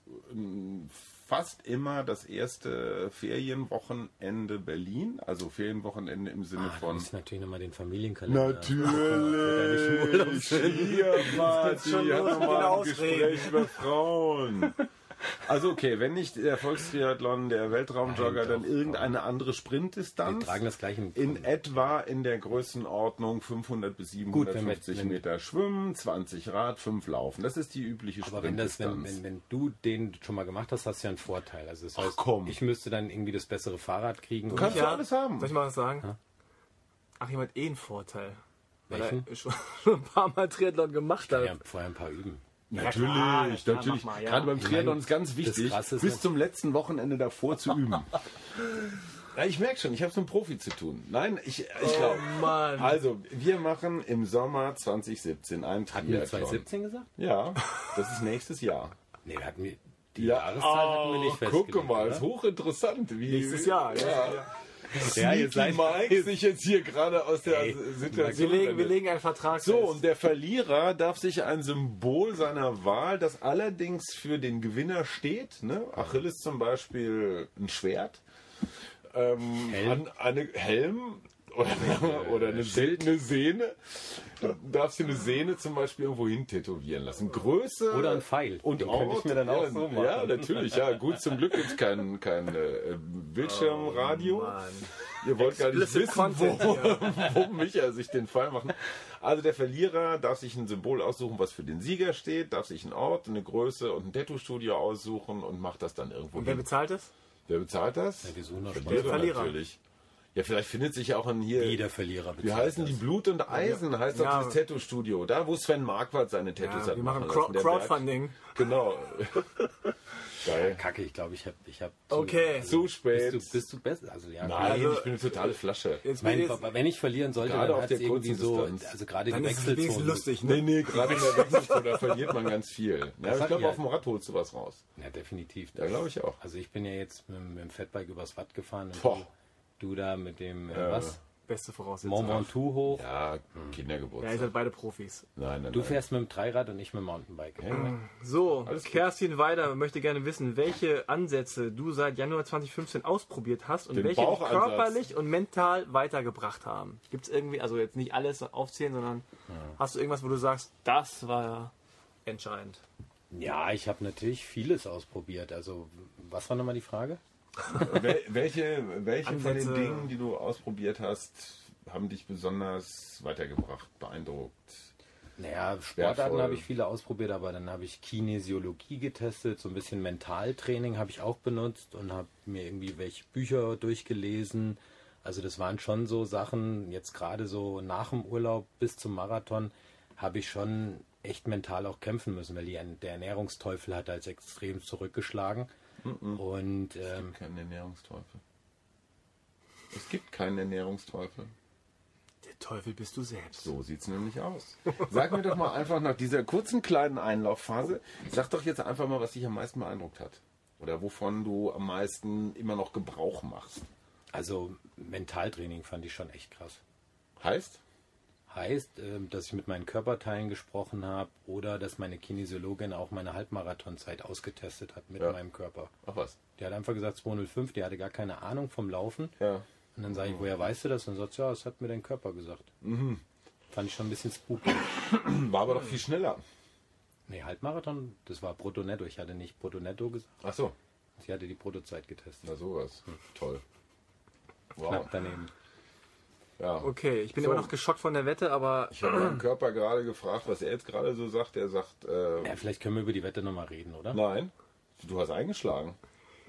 fast immer das erste Ferienwochenende Berlin. Also Ferienwochenende im Sinne Da von... muss natürlich nochmal den Familienkalender. Natürlich! Hier, Martin, schon hat los mit den nochmal ein Ausreden. Gespräch über Frauen. Also okay, wenn nicht der Volkstriathlon, der Weltraumjogger, Nein, dann doch, irgendeine andere Sprintdistanz. Wir tragen das gleiche. In etwa in der Größenordnung 500 bis Gut, wenn 750 Meter Schwimmen, 20 Rad, 5 Laufen. Das ist die übliche Aber wenn Sprintdistanz. du den schon mal gemacht hast, hast du ja einen Vorteil. Also das heißt, komm. ich müsste dann irgendwie das bessere Fahrrad kriegen. Du kannst Ja. ja alles haben. Soll ich mal was sagen? Achim hat einen Vorteil. Weil Welchen? er schon ein paar Mal Triathlon gemacht hat. Ja, vorher ein paar üben. Natürlich, klar, natürlich. mach mal, ja. Gerade beim Triathlon ist ganz wichtig, Krasse ist bis zum letzten Wochenende davor zu üben. Ja, ich merke schon, ich habe es mit einem Profi zu tun. Nein, ich glaube. Mann. Also, wir machen im Sommer 2017 einen Hatten wir Triathlon. 2017 gesagt? Ja, das ist nächstes Jahr. Nee, die Jahreszahl hatten wir nicht festgelegt. guck mal, oder? ist hochinteressant. Nächstes Jahr. Ja, ihr seid Mike sich jetzt hier gerade aus der Ey, Situation. Wir legen einen Vertrag So, fest. und der Verlierer darf sich ein Symbol seiner Wahl, das allerdings für den Gewinner steht, ne? Achilles zum Beispiel ein Schwert, Helm. eine Helm oder eine seltene Sehne. Du darfst dir eine Sehne zum Beispiel irgendwo hin tätowieren lassen. Größe Oder ein Pfeil. und Den könnte ich mir dann auch ja, so machen. Ja, natürlich. Ja, gut, zum Glück gibt es kein Bildschirmradio. Mann. Ihr wollt gar nicht Explicit wissen, Content, wo Micha sich den Fall machen. Also der Verlierer darf sich ein Symbol aussuchen, was für den Sieger steht, darf sich einen Ort, eine Größe und ein Tattoo-Studio aussuchen und macht das dann irgendwo Und wer hin. bezahlt es? Wer bezahlt das? Ja, wir suchen noch Verlierer Verlierer. natürlich. Ja, vielleicht findet sich ja auch ein hier... Jeder Verlierer Wie bezahlt heißen die? das. Blut und Eisen heißt doch Ja. dieses Tattoo-Studio. Da, wo Sven Marquardt seine Tattoos Ja, hat wir machen lassen. Der Berg. Crowdfunding. Genau. Geil. Kacke, ich glaube, ich hab Okay. Zu spät. Bist du besser? Also ja. Nein, Also- ich bin eine totale Flasche. Jetzt Mein, jetzt, wenn ich verlieren sollte, Gerade dann auf hat der es irgendwie kurzen so, Distanz. also gerade dann die ist es wenigstens Wechselzone. lustig, ne? Nee, gerade in der Wechselzone, da verliert man ganz viel. Ja, aber ich hat glaube, ihr? auf dem Rad holst du was raus. Ja, definitiv. Ja, glaube ich auch. Also ich bin ja jetzt mit dem Fatbike übers Watt gefahren und Boah. du da mit dem, was? beste Voraussetzung. Mont Ventoux hoch. Ja, Ja, ihr Kindergeburtstag. seid beide Profis. Nein. Du fährst mit dem Dreirad und ich mit dem Mountainbike. So, Alles gut. Kerstin Weider möchte gerne wissen, welche Ansätze du seit Januar 2015 ausprobiert hast und Den welche dich Bauchansatz. körperlich und mental weitergebracht haben. Gibt es irgendwie, also jetzt nicht alles aufzählen, sondern hast du irgendwas, wo du sagst, das war entscheidend? Ja, ich habe natürlich vieles ausprobiert. Also, was war nochmal die Frage? Welche von den Ansätze. Dingen, die du ausprobiert hast, haben dich besonders weitergebracht, beeindruckt? Naja, Sportarten Wertvoll. habe ich viele ausprobiert, aber dann habe ich Kinesiologie getestet, so ein bisschen Mentaltraining habe ich auch benutzt und habe mir irgendwie welche Bücher durchgelesen. Also das waren schon so Sachen, jetzt gerade so nach dem Urlaub bis zum Marathon habe ich schon echt mental auch kämpfen müssen, weil der Ernährungsteufel hat als extrem zurückgeschlagen. Und Kein Ernährungsteufel. Es gibt keinen Ernährungsteufel. Der Teufel bist du selbst. So sieht's nämlich aus. Sag mir doch mal einfach nach dieser kurzen kleinen Einlaufphase, sag doch jetzt einfach mal, was dich am meisten beeindruckt hat. Oder wovon du am meisten immer noch Gebrauch machst. also Mentaltraining fand ich schon echt krass. Heißt? Heißt, dass ich mit meinen Körperteilen gesprochen habe oder dass meine Kinesiologin auch meine Halbmarathonzeit ausgetestet hat mit Ja. meinem Körper. Ach was. Die hat einfach gesagt 205, die hatte gar keine Ahnung vom Laufen. Ja. Und dann sage ich, woher weißt du das? Und dann sagt sie, ja, das hat mir dein Körper gesagt. Fand ich schon ein bisschen spooky. War aber doch viel schneller. Nee, Halbmarathon, das war Brutto-Netto. Ich hatte nicht Brutto-Netto gesagt. Ach so. Sie hatte die Bruttozeit getestet. Na sowas. Toll. Wow. Knapp daneben. Ja. Okay, ich bin So. immer noch geschockt von der Wette, aber Ich habe meinen Körper gerade gefragt, was er jetzt gerade so sagt. Er sagt, Ja, vielleicht können wir über die Wette nochmal reden, oder? nein, du hast eingeschlagen.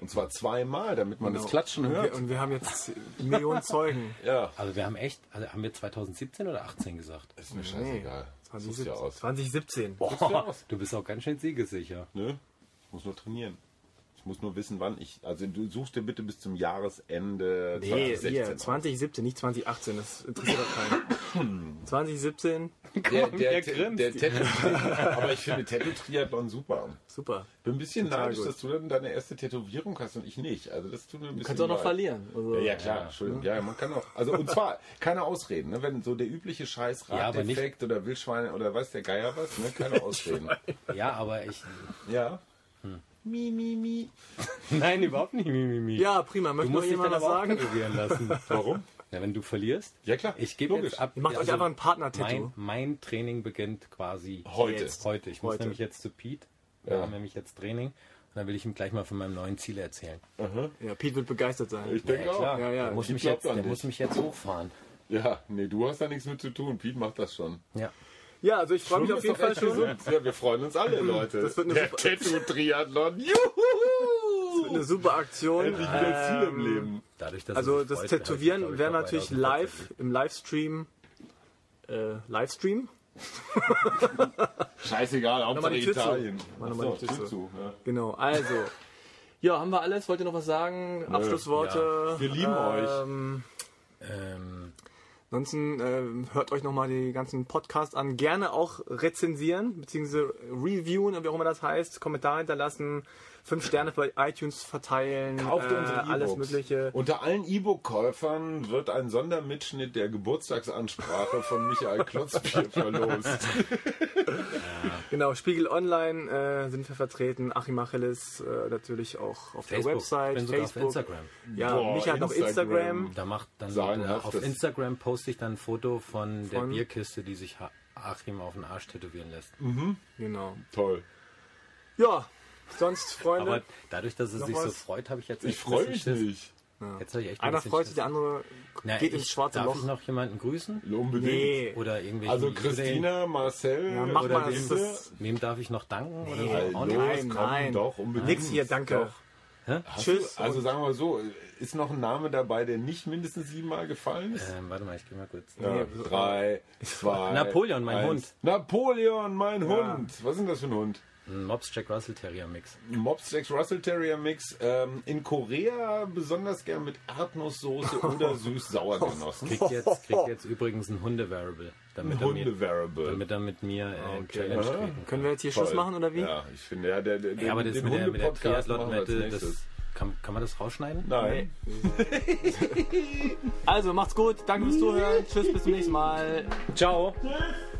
Und zwar 2-mal, damit man das Klatschen hört. Und wir haben jetzt Millionen Zeugen. Ja. Also wir haben echt, also haben wir 2017 oder 18 gesagt? Ist mir scheißegal. Das suchst ja aus. 2017. Boah, du bist auch ganz schön siegessicher. Ne? Ich muss nur trainieren. Ich muss nur wissen, wann ich. Also du suchst dir bitte bis zum Jahresende Nee, 2016. hier, aus. 2017, nicht 2018. Das interessiert doch keinen. 2017, Der Tattoo. Aber ich finde Tattoo-Triathlon super. super. Bin ein bisschen Total neidisch, gut. dass du dann deine erste Tätowierung hast und ich nicht. Also das tut mir ein bisschen Kannst du auch noch leid. verlieren. Also, Ja, klar, Entschuldigung. Ja, man kann auch. Also und zwar keine Ausreden, ne? Wenn so der übliche Scheiß Ja, aber nicht- Raddefekt oder Wildschweine oder weiß der Geier was, ne? Keine Ausreden. Ja, aber ich... Ja. Mi. Nein, überhaupt nicht. Mimimi. Ja, prima. Du Möchte noch musst dich jemand dann was aber auch sagen? tätowieren lassen. Warum? Ja, wenn du verlierst. Ja klar. Ich gebe logisch. jetzt ab. Ihr macht euch einfach ein Partner-Tattoo. Mein Training beginnt quasi Heute. Heute. Ich muss Heute. nämlich jetzt zu Pete. Wir haben nämlich jetzt Training. Und dann will ich ihm gleich mal von meinem neuen Ziel erzählen. Ja, Pete wird begeistert sein. Ich denke auch. Klar, Ja, der, muss ich mich glaub jetzt, an der dich. muss mich jetzt hochfahren. Ja, nee, du hast da nichts mit zu tun. Pete macht das schon. Ja. Ja, also ich freue mich auf jeden Fall schon. Gesund. Ja, wir freuen uns alle, Leute. Das wird eine der super- Tattoo-Triathlon. Das Juhu! wird eine super Aktion. Endlich wieder Ziel im Leben. Dadurch, dass Also er sich das freut, Tätowieren glaub ich, wäre auch natürlich beide auf live im Livestream. Livestream? Scheißegal, Hauptsache mal die Tür zu. Italien. Mach noch mal die Tür Tür zu. zu. Ja. Genau, also. Ja, haben wir alles? Wollt ihr noch was sagen? Abschlussworte? Wir lieben euch. Ansonsten hört euch nochmal die ganzen Podcasts an. Gerne auch rezensieren, beziehungsweise reviewen, wie auch immer das heißt. Kommentar hinterlassen, 5 Sterne bei iTunes verteilen. Kauft unsere E-Books. alles Mögliche. Unter allen E-Book-Käufern wird ein Sondermitschnitt der Geburtstagsansprache von Michael Klotzbier verlost. Genau, Spiegel Online sind wir vertreten. Achim Achilles natürlich auch auf Facebook. der Website. Ich bin sogar auf Facebook. Instagram. Ja, Boah, Micha hat auch Instagram. Da macht dann Sagenhaft, auf das- Instagram poste ich dann ein Foto von der Von- Bierkiste, die sich Achim auf den Arsch tätowieren lässt. Genau. Toll. Ja, sonst, Freunde. Aber dadurch, dass es Noch sich so was? freut, habe ich jetzt Ich echt freue ein mich bisschen Schiss. nicht. Jetzt habe ich echt ein Einer bisschen freut sich, Schiss. der andere Na, geht ins schwarze darf Loch. ich noch jemanden grüßen? Unbedingt. Nee. Oder irgendwelche Also Christina, Marcel, Ja, mach oder mal, das Linde. ist Wem darf ich noch danken? Oder so? Hallo, Auch nicht? Nein, komm, nein. doch, unbedingt. Nix hier, danke. Doch. Hast Tschüss. Du, also sagen wir mal so, ist noch ein Name dabei, der nicht mindestens 7-mal gefallen ist? Warte mal, ich gehe mal kurz. Ja, 3, 2, Napoleon, mein 1. Hund. Napoleon, mein Hund. Was ist denn das für ein Hund? Ein Mops Jack Russell Terrier Mix. Mops Jack Russell Terrier Mix. In Korea besonders gern mit Erdnusssoße oder süß-sauer genossen. Kriegt jetzt übrigens ein Hunde-Variable. Damit er mit mir in Challenge treten kann. Können wir jetzt hier Schluss machen oder wie? Ja, ich finde, ja, der Ja, aber das den mit der Hunde-Podcast machen wir als Triathlon-Wette, nächstes. kann man das rausschneiden? Nein. Also, macht's gut. Danke fürs Zuhören. Tschüss, bis zum nächsten Mal. Ciao! Tschüss.